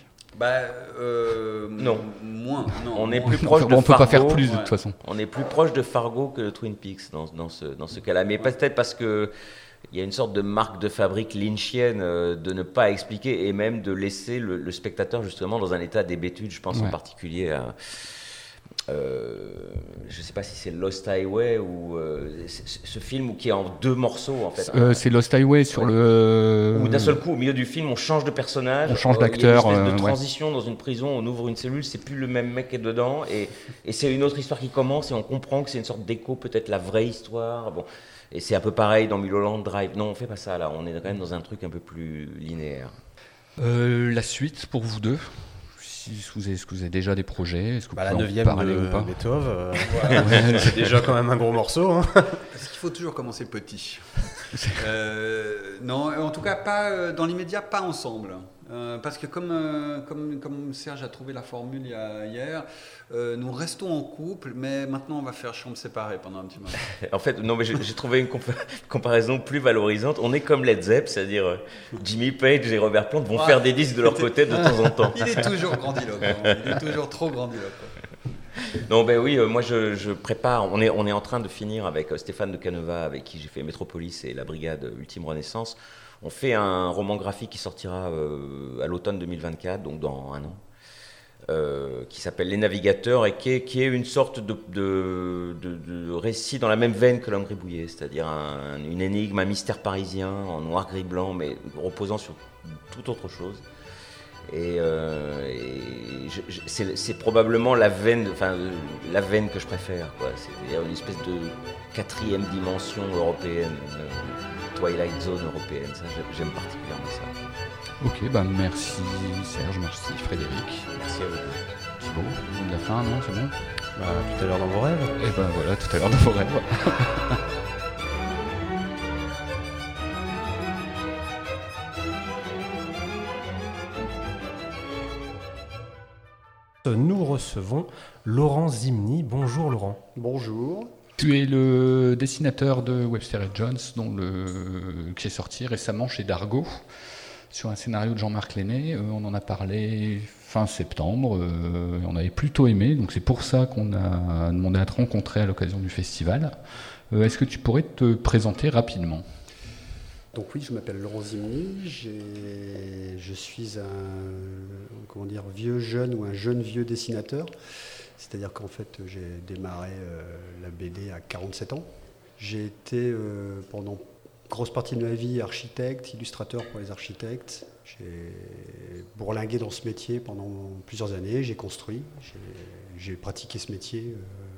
Non. Moins. Non. On est plus proche de on ne peut pas faire Fargo, plus de toute façon. On est plus proche de Fargo que de Twin Peaks dans ce cas-là. Mais peut-être parce que il y a une sorte de marque de fabrique lynchienne de ne pas expliquer et même de laisser le spectateur justement dans un état d'hébétude. Je pense en particulier à... je ne sais pas si c'est Lost Highway ou ce film qui est en 2 morceaux en fait. C'est Lost Highway sur le... Où d'un seul coup, au milieu du film, on change de personnage. On change d'acteur. Il y a une espèce de transition dans une prison, on ouvre une cellule, c'est plus le même mec qui est dedans et c'est une autre histoire qui commence et on comprend que c'est une sorte d'écho, peut-être la vraie histoire. Bon. Et c'est un peu pareil dans Mulholland Drive. Non, on fait pas ça là, on est quand même dans un truc un peu plus linéaire. La suite pour vous deux, est-ce que vous avez déjà des projets? Est-ce que vous La pouvez 9e en parler ou pas? de Beethoven, c'est déjà quand même un gros morceau. Hein. Est-ce qu'il faut toujours commencer petit? Non, en tout cas, pas dans l'immédiat, pas ensemble. Parce que comme Serge a trouvé la formule hier, nous restons en couple, mais maintenant on va faire chambre séparée pendant un petit moment. En fait, non, mais j'ai trouvé une comparaison plus valorisante. On est comme Led Zepp, c'est-à-dire Jimmy Page et Robert Plant vont faire des disques de leur côté de temps en temps. Il est toujours grandiloquent, il est toujours trop grandiloquent. Non, oui, moi je prépare, on est en train de finir avec Stéphane de Caneva, avec qui j'ai fait Métropolis et la Brigade Ultime Renaissance. On fait un roman graphique qui sortira à l'automne 2024, donc dans 1 an, qui s'appelle Les Navigateurs et qui est une sorte de récit dans la même veine que l'homme gribouillé, c'est-à-dire une énigme, un mystère parisien en noir, gris, blanc, mais reposant sur toute autre chose. Et c'est probablement la veine que je préfère, quoi. C'est-à-dire une espèce de 4e dimension européenne, Twilight Zone européenne. Ça, j'aime particulièrement ça. Ok, merci Serge, merci Frédéric. Merci à vous. Thibaut, le mot de la fin, non, c'est bon? Tout à l'heure dans vos rêves. Et voilà, tout à l'heure dans vos rêves. Nous recevons Laurent Zimny. Bonjour Laurent. Bonjour. Tu es le dessinateur de Webster et Jones, qui est sorti récemment chez Dargaud, sur un scénario de Jean-Marc Lenné. On en a parlé fin septembre, on avait plutôt aimé, donc c'est pour ça qu'on a demandé à te rencontrer à l'occasion du festival. Est-ce que tu pourrais te présenter rapidement ? Donc oui, je m'appelle Laurent Zimny, je suis un vieux jeune ou un jeune vieux dessinateur. C'est-à-dire qu'en fait, j'ai démarré la BD à 47 ans. J'ai été pendant une grosse partie de ma vie architecte, illustrateur pour les architectes. J'ai bourlingué dans ce métier pendant plusieurs années, j'ai construit, j'ai pratiqué ce métier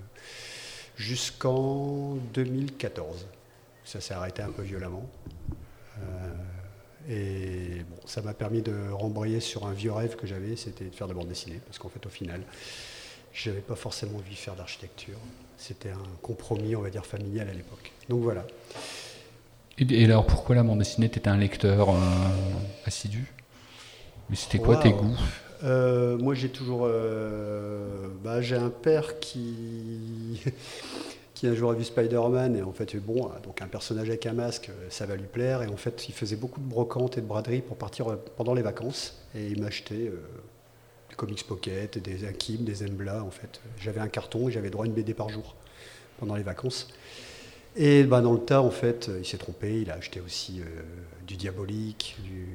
jusqu'en 2014. Ça s'est arrêté un peu violemment. Et bon, ça m'a permis de rembrayer sur un vieux rêve que j'avais, c'était de faire de la bande dessinée, parce qu'en fait au final, je n'avais pas forcément envie de faire d'architecture. C'était un compromis, on va dire, familial à l'époque. Donc voilà. Et alors pourquoi la bande dessinée ? Tu étais un lecteur assidu ? Mais c'était quoi tes goûts ? Moi j'ai toujours... j'ai un père qui un jour a vu Spider-Man et en fait, bon, donc un personnage avec un masque, ça va lui plaire. Et en fait, il faisait beaucoup de brocantes et de braderie pour partir pendant les vacances. Et il m'achetait des comics pocket, des Hakim, des Embla. En fait, j'avais un carton et j'avais droit à une BD par jour pendant les vacances. Et dans le tas, en fait, il s'est trompé. Il a acheté aussi du Diabolique,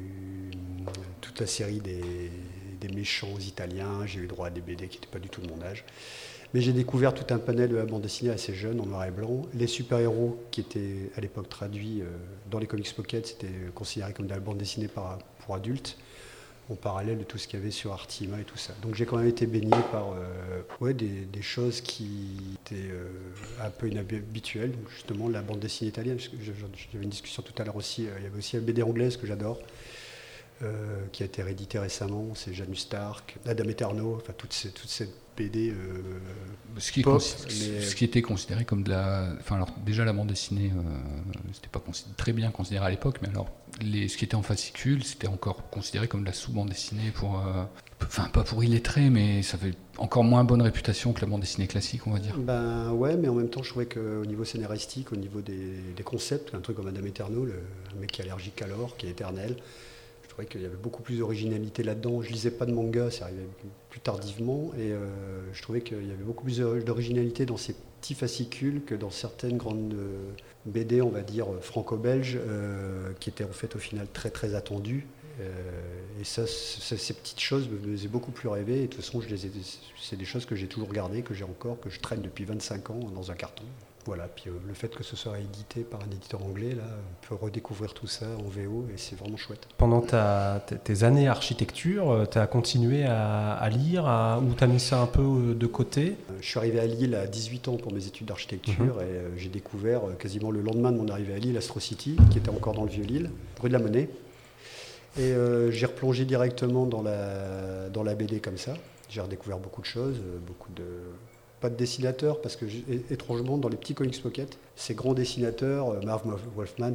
toute la série des méchants italiens. J'ai eu droit à des BD qui n'étaient pas du tout de mon âge. Mais j'ai découvert tout un panel de la bande dessinée assez jeune, en noir et blanc. Les super-héros, qui étaient à l'époque traduits dans les comics pocket, c'était considéré comme de la bande dessinée pour adultes, en parallèle de tout ce qu'il y avait sur Artima et tout ça. Donc j'ai quand même été baigné par des choses qui étaient un peu inhabituelles. Donc, justement, la bande dessinée italienne, j'avais une discussion tout à l'heure aussi, il y avait aussi la BD anglaise que j'adore, qui a été rééditée récemment, c'est Janus Stark, Adam Eterno, enfin toutes ces BD ce qui était considéré comme de la... Enfin, alors, déjà, la bande dessinée, c'était pas très bien considéré à l'époque, mais alors, ce qui était en fascicule, c'était encore considéré comme de la sous-bande dessinée pour... Enfin, pas pour illettrés, mais ça avait encore moins bonne réputation que la bande dessinée classique, on va dire. Ouais, mais en même temps, je trouvais qu'au niveau scénaristique, au niveau des concepts, un truc comme Adam Eterno, un mec qui est allergique à l'or, qui est éternel, je trouvais qu'il y avait beaucoup plus d'originalité là-dedans. Je lisais pas de manga, ça arrivait plus tardivement, et je trouvais qu'il y avait beaucoup plus d'originalité dans ces petits fascicules que dans certaines grandes BD, on va dire franco-belges, qui étaient en fait au final très très attendues. Et ça, ces petites choses me faisaient beaucoup plus rêver. Et de toute façon, c'est des choses que j'ai toujours gardées, que j'ai encore, que je traîne depuis 25 ans dans un carton. Voilà, puis le fait que ce soit édité par un éditeur anglais, là, on peut redécouvrir tout ça en VO et c'est vraiment chouette. Pendant tes années architecture, tu as continué à lire ou tu as mis ça un peu de côté ? Je suis arrivé à Lille à 18 ans pour mes études d'architecture et j'ai découvert quasiment le lendemain de mon arrivée à Lille, Astro City, qui était encore dans le vieux Lille, rue de la Monnaie. Et j'ai replongé directement dans la BD comme ça. J'ai redécouvert beaucoup de choses, pas de dessinateurs, parce que étrangement, dans les petits comics pocket, ces grands dessinateurs, Marv Wolfman,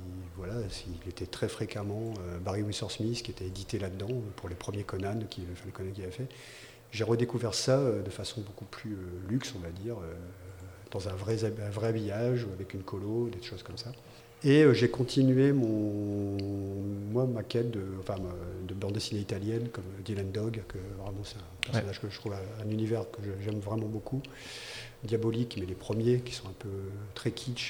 il était très fréquemment, Barry Windsor Smith, qui était édité là-dedans, pour les premiers Conan qu'il avait fait. J'ai redécouvert ça de façon beaucoup plus luxe, on va dire, dans un vrai habillage, avec une colo, des choses comme ça. Et j'ai continué ma quête de bande dessinée italienne, comme Dylan Dog, que vraiment c'est un personnage que je trouve un univers que j'aime vraiment beaucoup. Diabolique, mais les premiers, qui sont un peu très kitsch,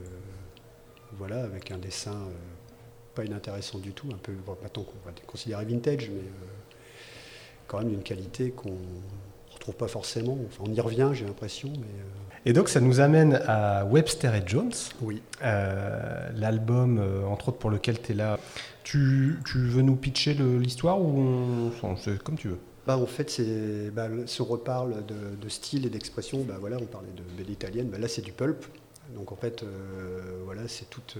mais avec un dessin pas inintéressant du tout, un peu, maintenant qu'on va considérer vintage, mais quand même d'une qualité qu'on ne retrouve pas forcément. Enfin, on y revient, j'ai l'impression, mais... Et donc ça nous amène à Webster et Jones, oui. L'album entre autres pour lequel tu es là. Tu veux nous pitcher l'histoire ou c'est comme tu veux? En fait, si on reparle de style et d'expression, on parlait de BD italienne, là c'est du pulp. Donc en fait, c'est toute...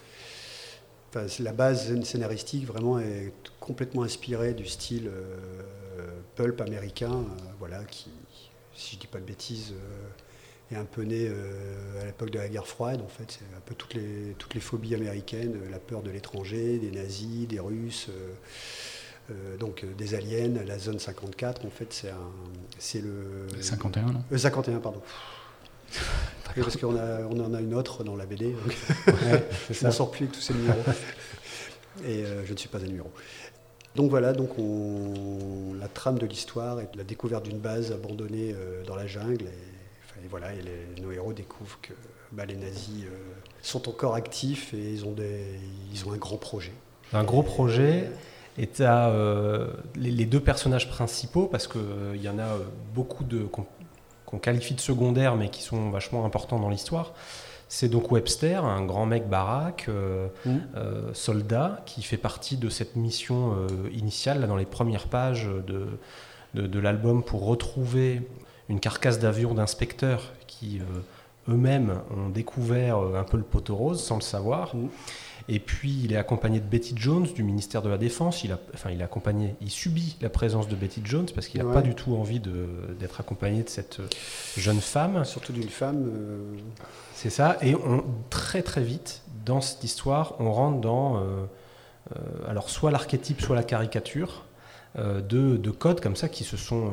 la base scénaristique vraiment est complètement inspirée du style pulp américain, qui, si je dis pas de bêtises... est un peu né à l'époque de la guerre froide, en fait. C'est un peu toutes les phobies américaines, la peur de l'étranger, des nazis, des Russes, Donc des aliens, la zone 54, en fait, c'est le... 51, non 51, pardon. Oui, parce qu'on en a une autre dans la BD, donc je m'en sors plus avec tous ces numéros. Et je ne suis pas un numéro. Donc voilà, la trame de l'histoire est la découverte d'une base abandonnée dans la jungle. Et voilà, nos héros découvrent que les nazis sont encore actifs et ils ont un grand projet. Un gros projet. Et tu as les deux personnages principaux, parce qu'il y en a beaucoup qu'on qualifie de secondaires, mais qui sont vachement importants dans l'histoire. C'est donc Webster, un grand mec baraque, soldat, qui fait partie de cette mission initiale, là, dans les premières pages de l'album, pour retrouver une carcasse d'avion d'inspecteurs qui eux-mêmes ont découvert un peu le poteau rose sans le savoir. Et puis il est accompagné de Betty Jones du ministère de la Défense. Il subit la présence de Betty Jones parce qu'il n'a pas du tout envie d'être accompagné de cette jeune femme. Surtout d'une femme. C'est ça. Et très très vite, dans cette histoire, on rentre dans alors soit l'archétype, soit la caricature de codes comme ça qui se sont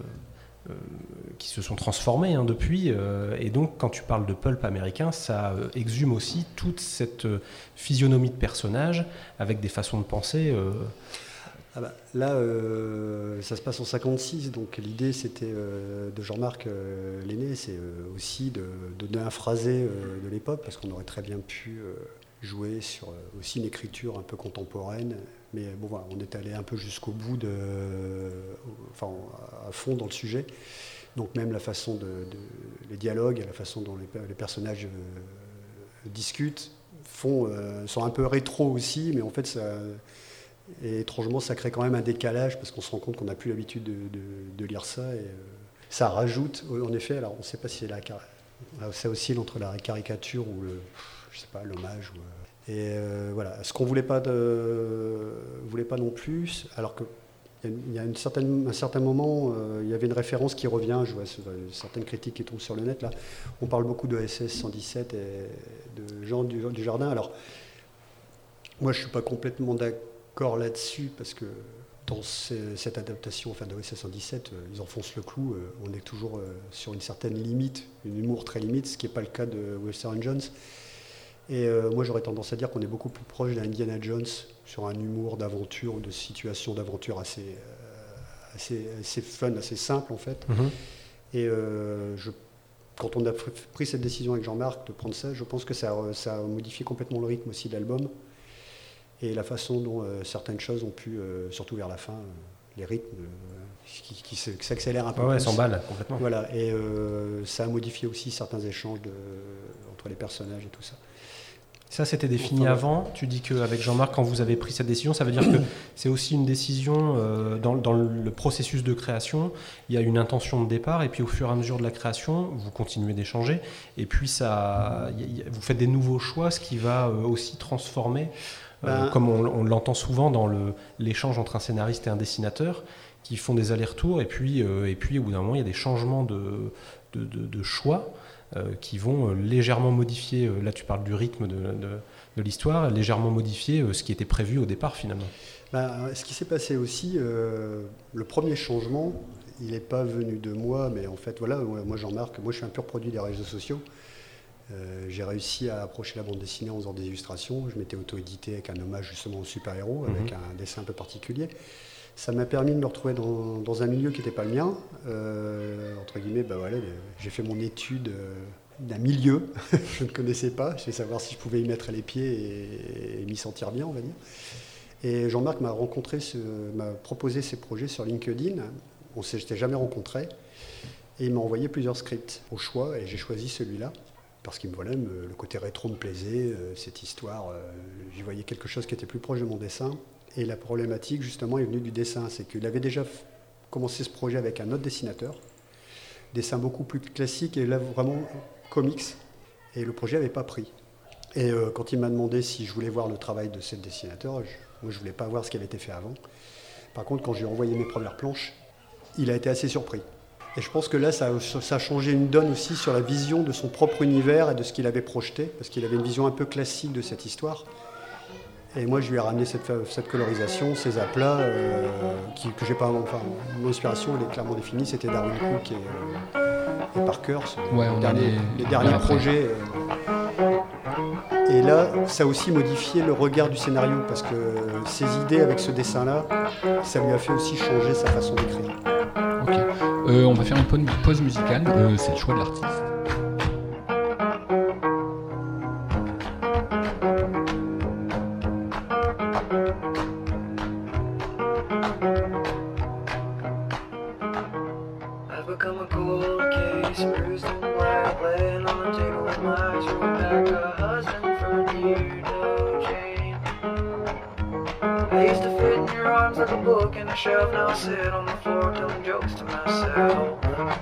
transformés depuis. Et donc, quand tu parles de pulp américain, ça exhume aussi toute cette physionomie de personnage avec des façons de penser. Là, ça se passe en 56, donc l'idée c'était de Jean-Marc Lenné, c'est aussi de donner un phrasé de l'époque, parce qu'on aurait très bien pu jouer sur aussi une écriture un peu contemporaine. Mais bon, voilà, on est allé un peu jusqu'au bout, à fond dans le sujet. Donc même la façon les dialogues, la façon dont les personnages discutent sont un peu rétro aussi, mais en fait, et étrangement, ça crée quand même un décalage, parce qu'on se rend compte qu'on n'a plus l'habitude de lire ça. Et ça rajoute, en effet, alors on ne sait pas si ça oscille entre la caricature ou l'hommage. Et voilà, ce qu'on voulait pas non plus, alors qu'il y a un certain moment, il y avait une référence qui revient, je vois certaines critiques qui tombent sur le net, là, on parle beaucoup de SS 117 et de Jean Dujardin. Alors, moi je ne suis pas complètement d'accord là-dessus, parce que dans cette adaptation de SS 117, ils enfoncent le clou, on est toujours sur une certaine limite, un humour très limite, ce qui n'est pas le cas de Webster & Jones. Et moi j'aurais tendance à dire qu'on est beaucoup plus proche d'Indiana Jones sur un humour d'aventure ou de situation d'aventure assez fun, assez simple en fait. Et quand on a pris cette décision avec Jean-Marc de prendre ça, je pense que ça a modifié complètement le rythme aussi de l'album et la façon dont certaines choses ont pu, surtout vers la fin, les rythmes qui s'accélèrent un peu. Ouais, s'emballent complètement. Voilà, et ça a modifié aussi certains échanges entre les personnages et tout ça. Ça, c'était défini avant. Tu dis qu'avec Jean-Marc, quand vous avez pris cette décision, ça veut dire que c'est aussi une décision dans le processus de création. Il y a une intention de départ, et puis au fur et à mesure de la création, vous continuez d'échanger, et puis vous faites des nouveaux choix, ce qui va aussi transformer, comme on l'entend souvent dans l'échange entre un scénariste et un dessinateur, qui font des allers-retours, et puis au bout d'un moment, il y a des changements de choix qui vont légèrement modifier, là tu parles du rythme de l'histoire, légèrement modifier ce qui était prévu au départ finalement. Ce qui s'est passé aussi, le premier changement, il n'est pas venu de moi, mais en fait voilà, moi Jean-Marc, je suis un pur produit des réseaux sociaux. J'ai réussi à approcher la bande dessinée en faisant des illustrations, je m'étais auto-édité avec un hommage justement au super-héros, avec un dessin un peu particulier. Ça m'a permis de me retrouver dans un milieu qui n'était pas le mien. Entre guillemets, j'ai fait mon étude d'un milieu que je ne connaissais pas. Je voulais savoir si je pouvais y mettre les pieds et m'y sentir bien, on va dire. Et Jean-Marc m'a proposé ses projets sur LinkedIn. On ne s'était jamais rencontrés. Et il m'a envoyé plusieurs scripts au choix, et j'ai choisi celui-là. Parce que le côté rétro me plaisait, cette histoire, j'y voyais quelque chose qui était plus proche de mon dessin. Et la problématique, justement, est venue du dessin. C'est qu'il avait déjà commencé ce projet avec un autre dessinateur, dessin beaucoup plus classique, et là, vraiment comics. Et le projet n'avait pas pris. Et quand il m'a demandé si je voulais voir le travail de ce dessinateur, moi, je ne voulais pas voir ce qui avait été fait avant. Par contre, quand j'ai envoyé mes premières planches, il a été assez surpris. Et je pense que là, ça a changé une donne aussi sur la vision de son propre univers et de ce qu'il avait projeté, parce qu'il avait une vision un peu classique de cette histoire. Et moi, je lui ai ramené cette colorisation, ces aplats, que j'ai pas. Enfin, mon inspiration, elle est clairement définie. C'était Darwin Cook et Parker, les derniers projets. Et là, ça a aussi modifié le regard du scénario, parce que ses idées avec ce dessin-là, ça lui a fait aussi changer sa façon d'écrire. Ok. On va faire une pause musicale. C'est le choix de l'artiste. Now I sit on the floor telling jokes to myself.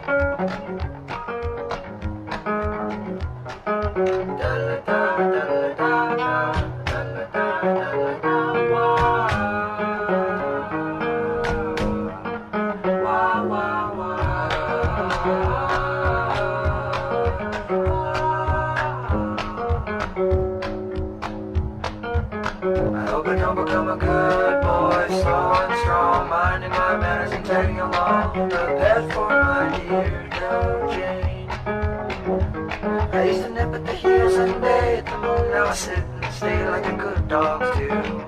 I hope I don't become a good boy, slow and strong, minding my manners and tagging along the path for my dear Doe Jane. I used to nip at the heels and bay at the moon, now I sit and stay like the good dogs do.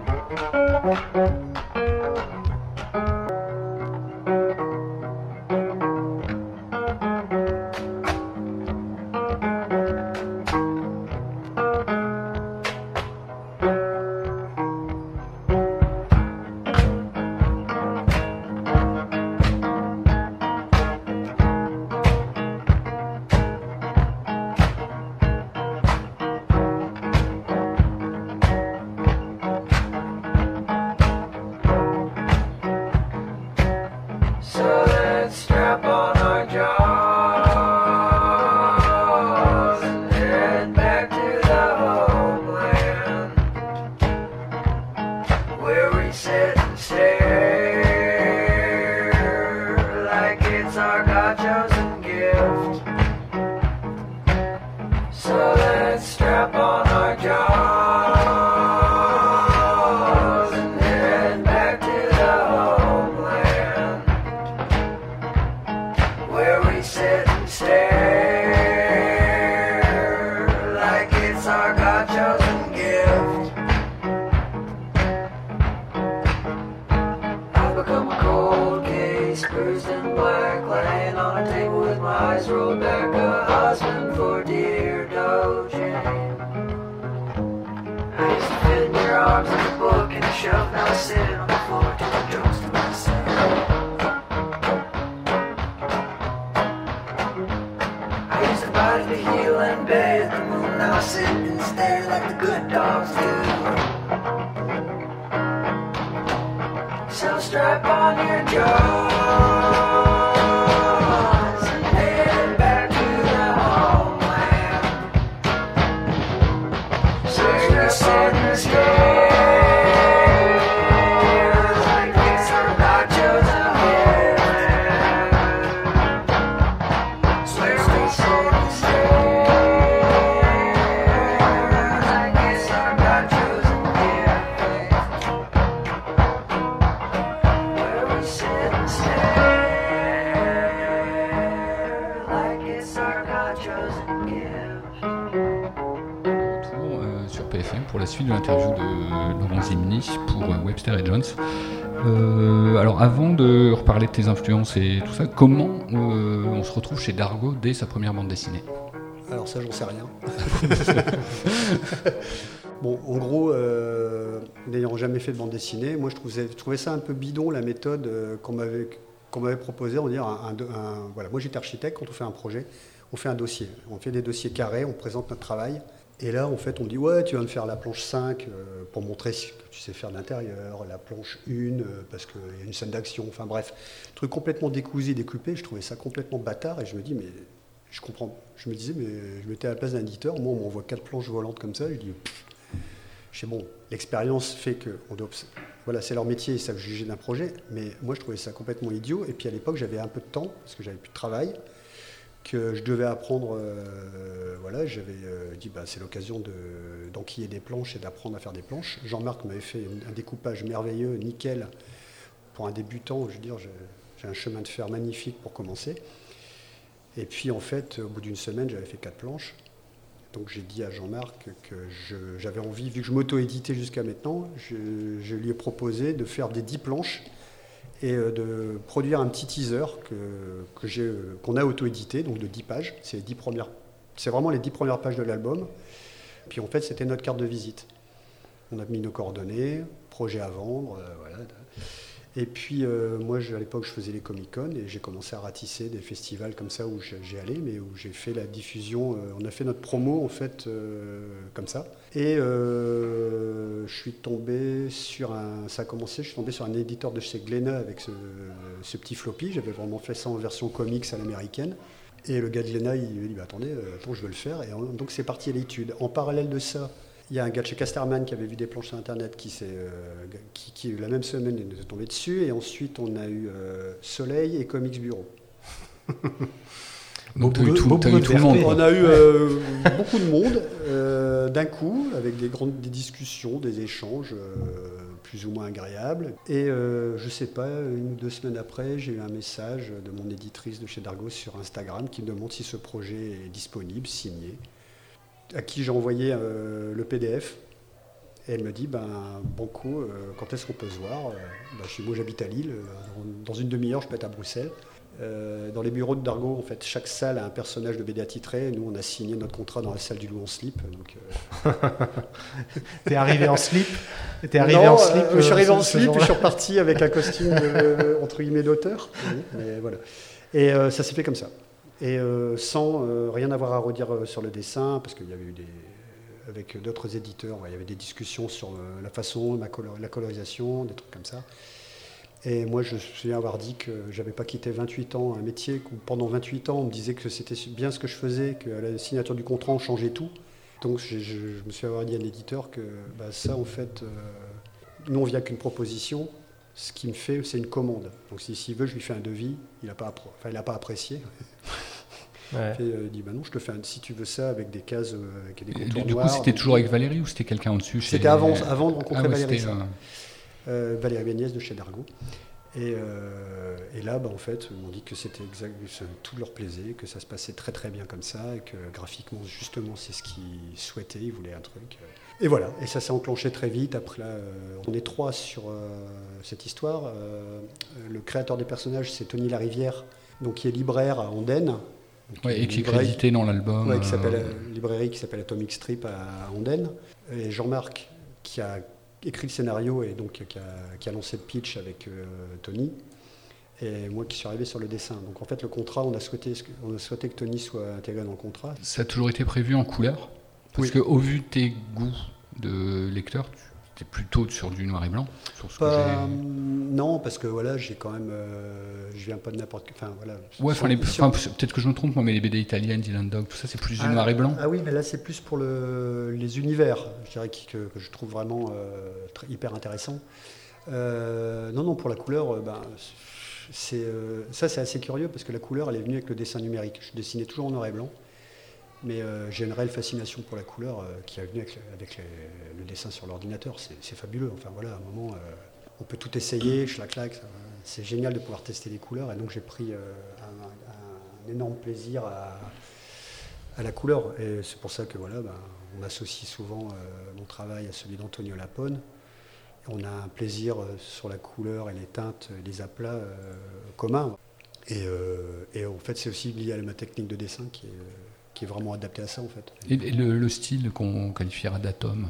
Pour la suite de l'interview de Laurent Zimny pour Webster et Jones. Alors avant de reparler de tes influences et tout ça, comment on se retrouve chez Dargaud dès sa première bande dessinée? Alors ça, j'en sais rien. Bon, en gros, n'ayant jamais fait de bande dessinée, moi je trouvais ça un peu bidon, la méthode qu'on m'avait proposée. On va dire voilà, moi j'étais architecte, quand on fait un projet, on fait un dossier. On fait des dossiers carrés, on présente notre travail. Et là, en fait, on me dit « Ouais, tu vas me faire la planche 5 pour montrer ce que tu sais faire de l'intérieur, la planche 1 parce qu'il y a une scène d'action. » Enfin bref, truc complètement décousé, découpé. Je trouvais ça complètement bâtard et je me dis « Mais je comprends. » Je me disais « Mais je m'étais à la place d'un éditeur. Moi, on m'envoie 4 planches volantes comme ça. » Je dis « Je sais, bon, l'expérience fait que voilà, c'est leur métier, ils savent juger d'un projet. Mais moi, je trouvais ça complètement idiot. Et puis à l'époque, j'avais un peu de temps parce que j'avais plus de travail. que je devais apprendre. Voilà, j'avais dit c'est l'occasion d'enquiller des planches et d'apprendre à faire des planches. Jean-Marc m'avait fait un découpage merveilleux, nickel, pour un débutant. Je veux dire, j'ai un chemin de fer magnifique pour commencer. Et puis en fait, au bout d'une semaine, j'avais fait 4 planches. Donc j'ai dit à Jean-Marc que j'avais envie, vu que je m'auto-éditais jusqu'à maintenant, je lui ai proposé de faire des 10 planches et de produire un petit teaser qu'on a auto-édité, donc de 10 pages. C'est vraiment les 10 premières pages de l'album. Puis en fait, c'était notre carte de visite. On a mis nos coordonnées, projet à vendre, voilà. Et puis moi, à l'époque, je faisais les Comic-Con et j'ai commencé à ratisser des festivals comme ça où j'ai allé, mais où j'ai fait la diffusion. On a fait notre promo en fait comme ça. Et je suis tombé sur je suis tombé sur un éditeur de chez Glénat avec ce petit floppy. J'avais vraiment fait ça en version comics à l'américaine. Et le gars de Glénat, il m'a dit attendez, je veux le faire. Et donc c'est parti à l'étude. En parallèle de ça, il y a un gars de chez Casterman qui avait vu des planches sur Internet qui la même semaine, est tombé dessus. Et ensuite, on a eu Soleil et Comics Bureau. Donc, tu as eu tout le monde. On a eu beaucoup de monde d'un coup, avec des discussions, des échanges plus ou moins agréables. Et je sais pas, 1 ou 2 semaines après, j'ai eu un message de mon éditrice de chez Dargaud sur Instagram qui me demande si ce projet est disponible, signé. À qui j'ai envoyé le PDF. Et elle me dit, Banco, quand est-ce qu'on peut se voir Chez moi, j'habite à Lille. Dans une demi-heure, je peux être à Bruxelles. Dans les bureaux de Dargaud, en fait, chaque salle a un personnage de BD attitré. Nous, on a signé notre contrat dans la salle du loup en slip. Donc, T'es arrivé en slip je suis arrivé en slip et je suis reparti avec un costume entre guillemets d'auteur. Mais voilà. Et ça s'est fait comme ça. Et sans rien avoir à redire sur le dessin, parce qu'il y avait eu avec d'autres éditeurs, il y avait des discussions sur la façon, la colorisation, des trucs comme ça. Et moi, je me souviens avoir dit que j'avais pas quitté 28 ans un métier, où pendant 28 ans, on me disait que c'était bien ce que je faisais, qu'à la signature du contrat, on changeait tout. Donc, je me suis avoir dit à l'éditeur que ça, en fait, nous, on vient qu'une proposition. Ce qu'il me fait, c'est une commande. Donc, s'il veut, je lui fais un devis. Il n'a pas apprécié. Ouais. Il dit non, je te fais si tu veux ça avec des cases, avec des contours noirs. Du coup, c'était toujours avec Valérie ou c'était quelqu'un au-dessus C'était avant de rencontrer Valérie. Valérie Agnès de chez Dargaud. Et là, en fait, ils m'ont dit que c'était tout leur plaisait, que ça se passait très très bien comme ça, et que graphiquement, justement, c'est ce qu'ils souhaitaient, ils voulaient un truc. Et voilà, et ça s'est enclenché très vite. Après là, on est 3 sur cette histoire. Le créateur des personnages, c'est Tony Larivière, donc qui est libraire à Andenne. Et qui est crédité dans l'album. Librairie qui s'appelle Atomic Strip à Andenne. Et Jean-Marc, qui a écrit le scénario et donc qui a lancé le pitch avec Tony. Et moi qui suis arrivé sur le dessin. Donc en fait, le contrat, on a souhaité que Tony soit intégré dans le contrat. Ça a toujours été prévu en couleur ? Parce qu'au vu de tes goûts de lecteur, tu es plutôt sur du noir et blanc sur ce non, parce que voilà, j'ai quand même, je viens pas de n'importe quel. Peut-être que je me trompe, moi, mais les BD italiennes, Dylan Dog, tout ça, c'est plus du noir et blanc. Ah oui, mais là, c'est plus pour les univers, je dirais que je trouve vraiment hyper intéressant. Non, pour la couleur, c'est assez curieux parce que la couleur, elle est venue avec le dessin numérique. Je dessinais toujours en noir et blanc. Mais j'ai une réelle fascination pour la couleur qui est venue avec le dessin sur l'ordinateur. C'est fabuleux. Enfin voilà, à un moment, on peut tout essayer, clac. C'est génial de pouvoir tester les couleurs. Et donc j'ai pris un énorme plaisir à la couleur. Et c'est pour ça que on associe souvent mon travail à celui d'Antonio Lapone. Et on a un plaisir sur la couleur et les teintes, les aplats communs. Et en fait, c'est aussi lié à ma technique de dessin qui est vraiment adapté à ça en fait. Et le style qu'on qualifiera d'atome,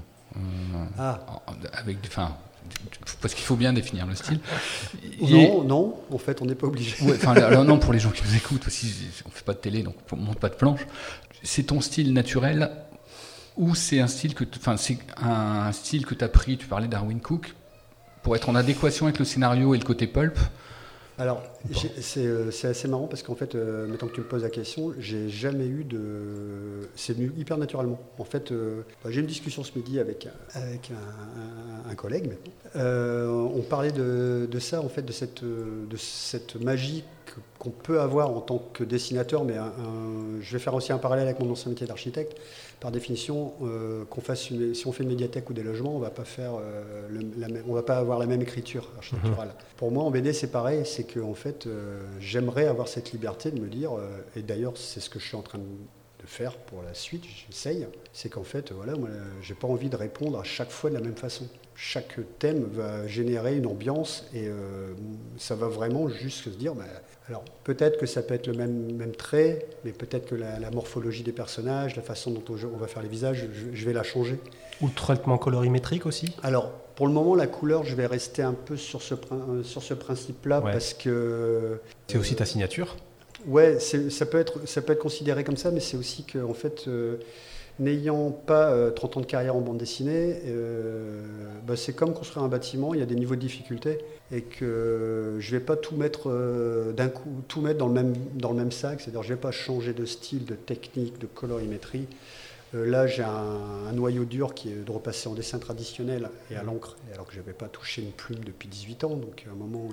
parce qu'il faut bien définir le style. Non, en fait on n'est pas obligé. Non, pour les gens qui nous écoutent aussi, on fait pas de télé donc on monte pas de planche. C'est ton style naturel ou c'est un style que tu as pris, tu parlais d'Arwin Cook, pour être en adéquation avec le scénario et le côté pulp? Alors, c'est assez marrant parce qu'en fait, maintenant que tu me poses la question, j'ai jamais eu de... C'est venu hyper naturellement. En fait, j'ai eu une discussion ce midi avec un collègue. On parlait de ça, en fait, de cette magie qu'on peut avoir en tant que dessinateur, mais je vais faire aussi un parallèle avec mon ancien métier d'architecte. Par définition, si on fait une médiathèque ou des logements, on va pas faire on va pas avoir la même écriture architecturale. Pour moi, en BD, c'est pareil, c'est que en fait, j'aimerais avoir cette liberté de me dire, et d'ailleurs, c'est ce que je suis en train de faire pour la suite, j'essaye, c'est qu'en fait, voilà, moi, j'ai pas envie de répondre à chaque fois de la même façon. Chaque thème va générer une ambiance et ça va vraiment juste se dire, alors peut-être que ça peut être le même trait, mais peut-être que la morphologie des personnages, la façon dont on va faire les visages, je vais la changer. Ou le traitement colorimétrique aussi. Alors, pour le moment, la couleur, je vais rester un peu sur ce principe-là, parce que... C'est aussi ta signature. Ouais, ça peut être considéré comme ça, mais c'est aussi que, en fait, n'ayant pas 30 ans de carrière en bande dessinée, c'est comme construire un bâtiment, il y a des niveaux de difficulté, et que je vais pas tout mettre d'un coup, tout mettre dans le même sac, c'est-à-dire je vais pas changer de style, de technique, de colorimétrie. Là, j'ai un noyau dur qui est de repasser en dessin traditionnel et à l'encre, alors que je n'avais pas touché une plume depuis 18 ans, donc à un moment,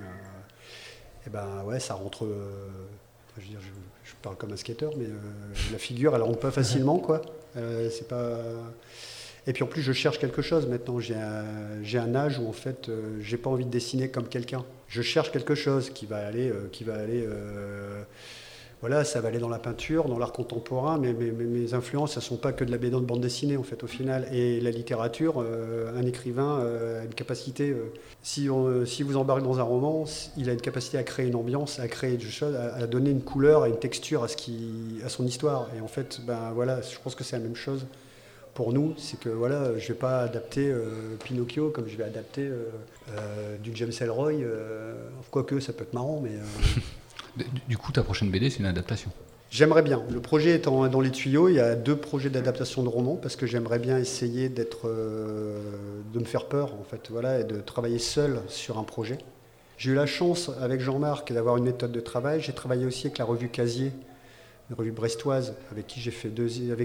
ça rentre... Je veux dire, je parle comme un skater, mais la figure, elle rentre pas facilement, quoi. C'est pas... Et puis en plus, je cherche quelque chose maintenant. J'ai un âge où en fait, j'ai pas envie de dessiner comme quelqu'un. Je cherche quelque chose qui va aller, voilà, ça va aller dans la peinture, dans l'art contemporain, mais mes influences, elles sont pas que de la BD de bande dessinée en fait au final. Et la littérature, un écrivain a une capacité. Si vous embarquez dans un roman, il a une capacité à créer une ambiance, à créer des choses, à donner une couleur, à une texture à son histoire. Et en fait, voilà, je pense que c'est la même chose pour nous. C'est que voilà, je vais pas adapter Pinocchio comme je vais adapter du James Ellroy. Quoique ça peut être marrant, mais. Du coup, ta prochaine BD, c'est une adaptation. J'aimerais bien. Le projet étant dans les tuyaux, il y a 2 projets d'adaptation de romans parce que j'aimerais bien essayer de me faire peur en fait, voilà, et de travailler seul sur un projet. J'ai eu la chance avec Jean-Marc d'avoir une méthode de travail. J'ai travaillé aussi avec la revue Casier, une revue brestoise, avec qui j'ai fait 2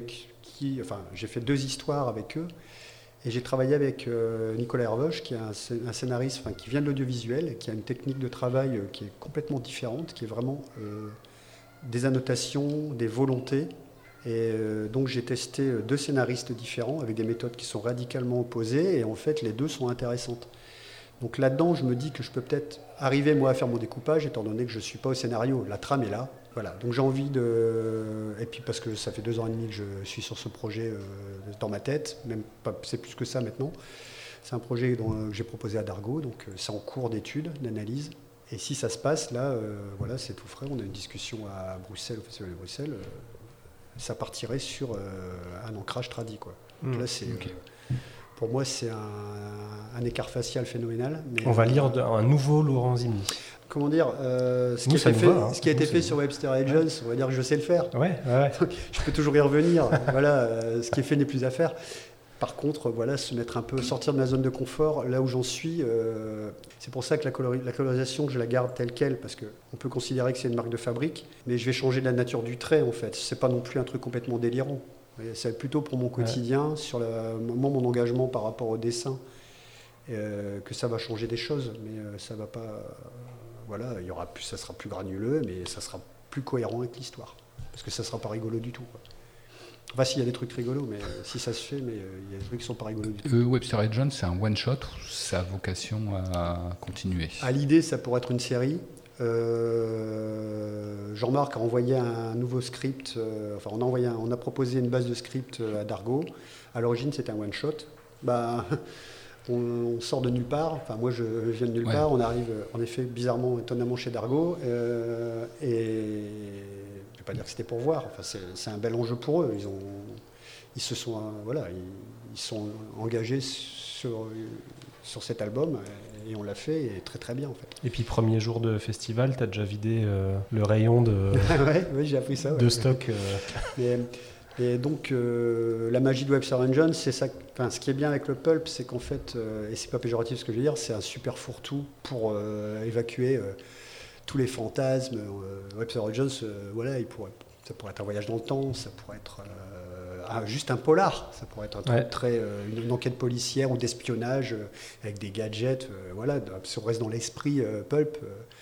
histoires avec eux. Et j'ai travaillé avec Nicolas Hervoche, qui est un scénariste qui vient de l'audiovisuel et qui a une technique de travail qui est complètement différente, qui est vraiment des annotations, des volontés. Et donc j'ai testé 2 scénaristes différents avec des méthodes qui sont radicalement opposées et en fait les 2 sont intéressantes. Donc là-dedans, je me dis que je peux peut-être arriver moi à faire mon découpage étant donné que je ne suis pas au scénario. La trame est là. Voilà, donc j'ai envie de... Et puis parce que ça fait 2 ans et demi que je suis sur ce projet dans ma tête, même pas, c'est plus que ça maintenant. C'est un projet que j'ai proposé à Dargaud, donc c'est en cours d'étude, d'analyse. Et si ça se passe, là, voilà, c'est tout frais. On a une discussion à Bruxelles, au Festival de Bruxelles. Ça partirait sur un ancrage tradi, quoi. Donc là, c'est... Okay. Pour moi, c'est un écart facial phénoménal. Mais on va lire un nouveau Laurent Zimny. Comment dire, ce qui a été fait sur Webster Agents, on va dire que je sais le faire. Ouais. Je peux toujours y revenir. Voilà, ce qui est fait n'est plus à faire. Par contre, voilà, sortir de ma zone de confort, là où j'en suis, c'est pour ça que la colorisation, je la garde telle qu'elle, parce qu'on peut considérer que c'est une marque de fabrique, mais je vais changer de la nature du trait, en fait. C'est pas non plus un truc complètement délirant. C'est plutôt pour mon quotidien, sur mon engagement par rapport au dessin, que ça va changer des choses, mais ça va pas... Voilà, ça sera plus granuleux, mais ça sera plus cohérent avec l'histoire. Parce que ça sera pas rigolo du tout, quoi. Enfin, s'il y a des trucs rigolos, mais si ça se fait, mais il y a des trucs qui sont pas rigolos du tout. Webster Agents, c'est un one-shot ou ça a vocation à continuer? À l'idée, ça pourrait être une série. Jean-Marc a envoyé un nouveau script, on a proposé une base de script à Dargaud. À l'origine, c'était un one-shot. On sort de nulle part, enfin moi je viens de nulle part, on arrive en effet bizarrement, étonnamment chez Dargaud, et je ne vais pas dire que c'était pour voir, enfin, c'est un bel enjeu pour eux, ils se sont, ils sont engagés sur cet album, et on l'a fait, et très très bien en fait. Et puis premier jour de festival, tu as déjà vidé le rayon de, j'ai appris ça, de stock. Et donc, la magie de Webster Agents, c'est ça. Enfin, ce qui est bien avec le pulp, c'est qu'en fait, et c'est pas péjoratif ce que je veux dire, c'est un super fourre-tout pour évacuer tous les fantasmes. Webster Agents, ça pourrait être un voyage dans le temps, ça pourrait être juste un polar, ça pourrait être un truc très, une enquête policière ou d'espionnage avec des gadgets. Si on reste dans l'esprit pulp,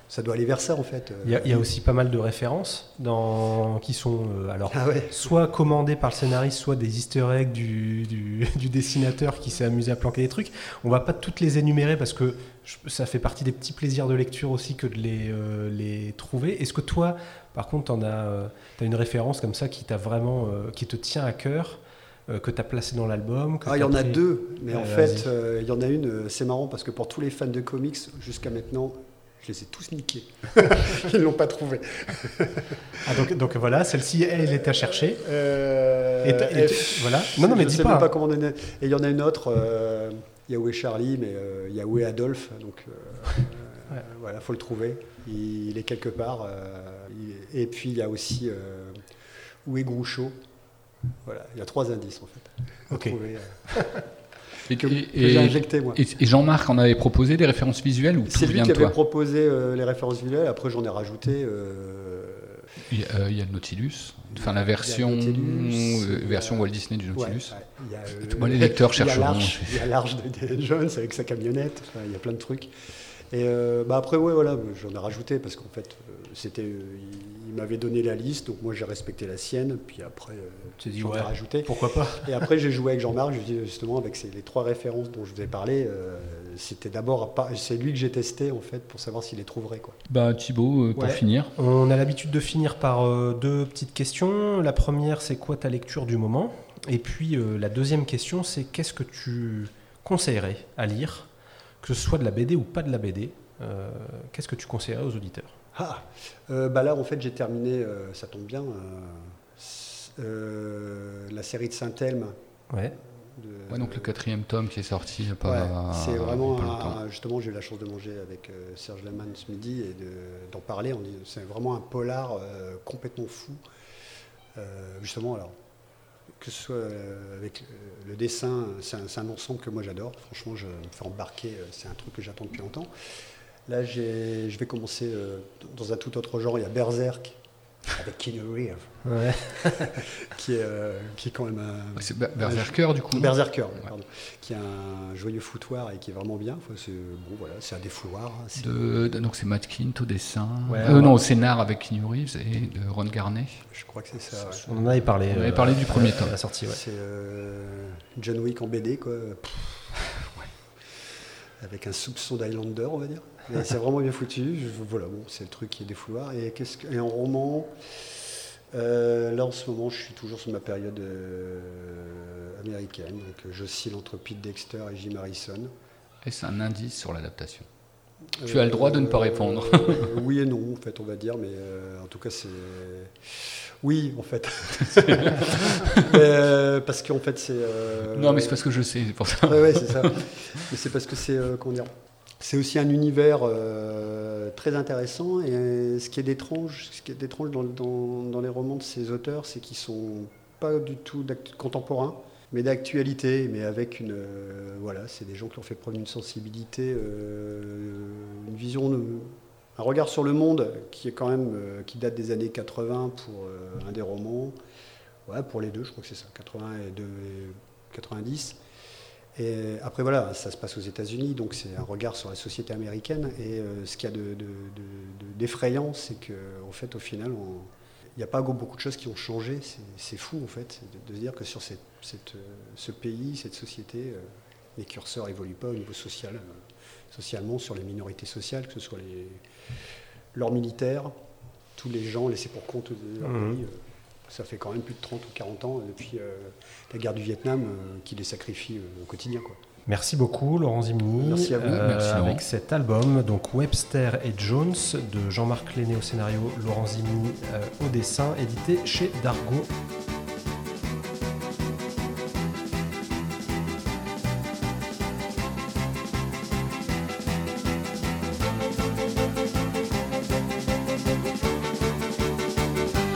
ça doit aller vers ça en fait. Il y a aussi pas mal de références qui sont Ah ouais. soit commandées par le scénariste, soit des easter eggs du dessinateur qui s'est amusé à planquer des trucs. On va pas toutes les énumérer parce que ça fait partie des petits plaisirs de lecture aussi que de les trouver. Est-ce que toi, par contre, t'as une référence comme ça qui t'a vraiment, qui te tient à cœur, que tu as placé dans l'album? Il y en a deux, mais en fait, il y en a une, c'est marrant parce que pour tous les fans de comics, jusqu'à maintenant, je les ai tous niqués. Ils ne l'ont pas trouvé. Donc voilà, celle-ci, elle est à chercher. Voilà. Non, mais dis sais pas. Même pas comment on est. Et il y en a une autre, il y a où est Charlie, mais il y a où est Adolphe. Donc voilà, faut le trouver. Il est quelque part. Et puis il y a aussi où est Groucho. Voilà, il y a 3 indices en fait. Faut Ok. trouver, Et, que j'ai injecté moi. et Jean-Marc en avait proposé des références visuelles ou tout C'est lui vient qui de avait toi? proposé les références visuelles. Après, j'en ai rajouté. Il y a le Nautilus, enfin la version, version Walt Disney du Nautilus. Il y a, Moi, les lecteurs chercheront. Il y a l'Arche de Jones avec sa camionnette. Enfin, il y a plein de trucs. Et après, voilà, j'en ai rajouté parce qu'en fait, il m'avait donné la liste, donc moi j'ai respecté la sienne. Puis après, j'en ai rajouté. Pourquoi pas? Et après, j'ai joué avec Jean-Marc. Je lui dis justement avec les 3 références dont je vous ai parlé. C'était d'abord, c'est lui que j'ai testé en fait pour savoir s'il les trouverait quoi. Thibaut, pour Ouais. finir. On a l'habitude de finir par 2 petites questions. La première, c'est quoi ta lecture du moment? Et puis la deuxième question, c'est qu'est-ce que tu conseillerais à lire, que ce soit de la BD ou pas de la BD? Qu'est-ce que tu conseillerais aux auditeurs? Là, en fait, j'ai terminé, ça tombe bien, la série de Saint-Elme. Ouais. Ouais, donc le 4e tome qui est sorti il y a Ouais, pas. c'est vraiment il y a pas longtemps. justement, j'ai eu la chance de manger avec Serge Lehmann ce midi et d'en parler. C'est vraiment un polar complètement fou. Justement, alors, que ce soit avec le dessin, c'est un ensemble que moi j'adore. Franchement, je me fais embarquer, c'est un truc que j'attends depuis longtemps. Là, je vais commencer dans un tout autre genre. Il y a Berserk avec Keanu Reeves, Ouais. qui est quand même un... C'est Berserker du coup. Berserker, pardon, qui a un joyeux foutoir et qui est vraiment bien. Enfin, c'est un défouloir. Donc c'est Matt Kint au dessin. Ouais, Non, au scénar avec Keanu Reeves et de Ron Garnet. Je crois que c'est ça. Ouais. On en avait parlé. On avait parlé du premier tome. À la sortie, ouais. C'est John Wick en BD, quoi. Avec un soupçon d'Highlander, on va dire. Mais c'est vraiment bien foutu. Voilà, bon, c'est le truc qui est défouloir. Et en roman, là en ce moment, je suis toujours sur ma période américaine. Donc j'oscille entre Pete Dexter et Jim Harrison. Est-ce un indice sur l'adaptation? Tu as le droit de ne pas répondre. Oui et non, en fait, on va dire. Mais en tout cas, c'est... Oui, en fait. Parce qu'en fait, c'est... Non, mais c'est parce que je sais, c'est pour ça. Ouais, c'est ça. Mais c'est parce que c'est... comment dire ? C'est aussi un univers très intéressant. Et ce qui est étrange dans les romans de ces auteurs, c'est qu'ils sont pas du tout contemporains, mais d'actualité, mais avec une... voilà, c'est des gens qui ont fait preuve d'une sensibilité, une vision... un regard sur le monde qui est quand même qui date des années 80 pour un des romans, pour les deux, je crois que c'est ça, 80 et 90. Et après voilà, ça se passe aux États-Unis, donc c'est un regard sur la société américaine. Et ce qu'il y a d'effrayant, c'est que en fait, au final, il n'y a pas beaucoup de choses qui ont changé. C'est fou en fait de se dire que sur ce pays, cette société, les curseurs évoluent pas au niveau social. Socialement, sur les minorités sociales, que ce soit leurs militaires, tous les gens laissés pour compte de leur pays. Ça fait quand même plus de 30 ou 40 ans depuis la guerre du Vietnam qui les sacrifie au quotidien, quoi. Merci beaucoup Laurent Zimini. Merci à vous. Merci, Laurent. Avec cet album, donc Webster et Jones, de Jean-Marc Lenné au scénario, Laurent Zimini au dessin, édité chez Dargaud.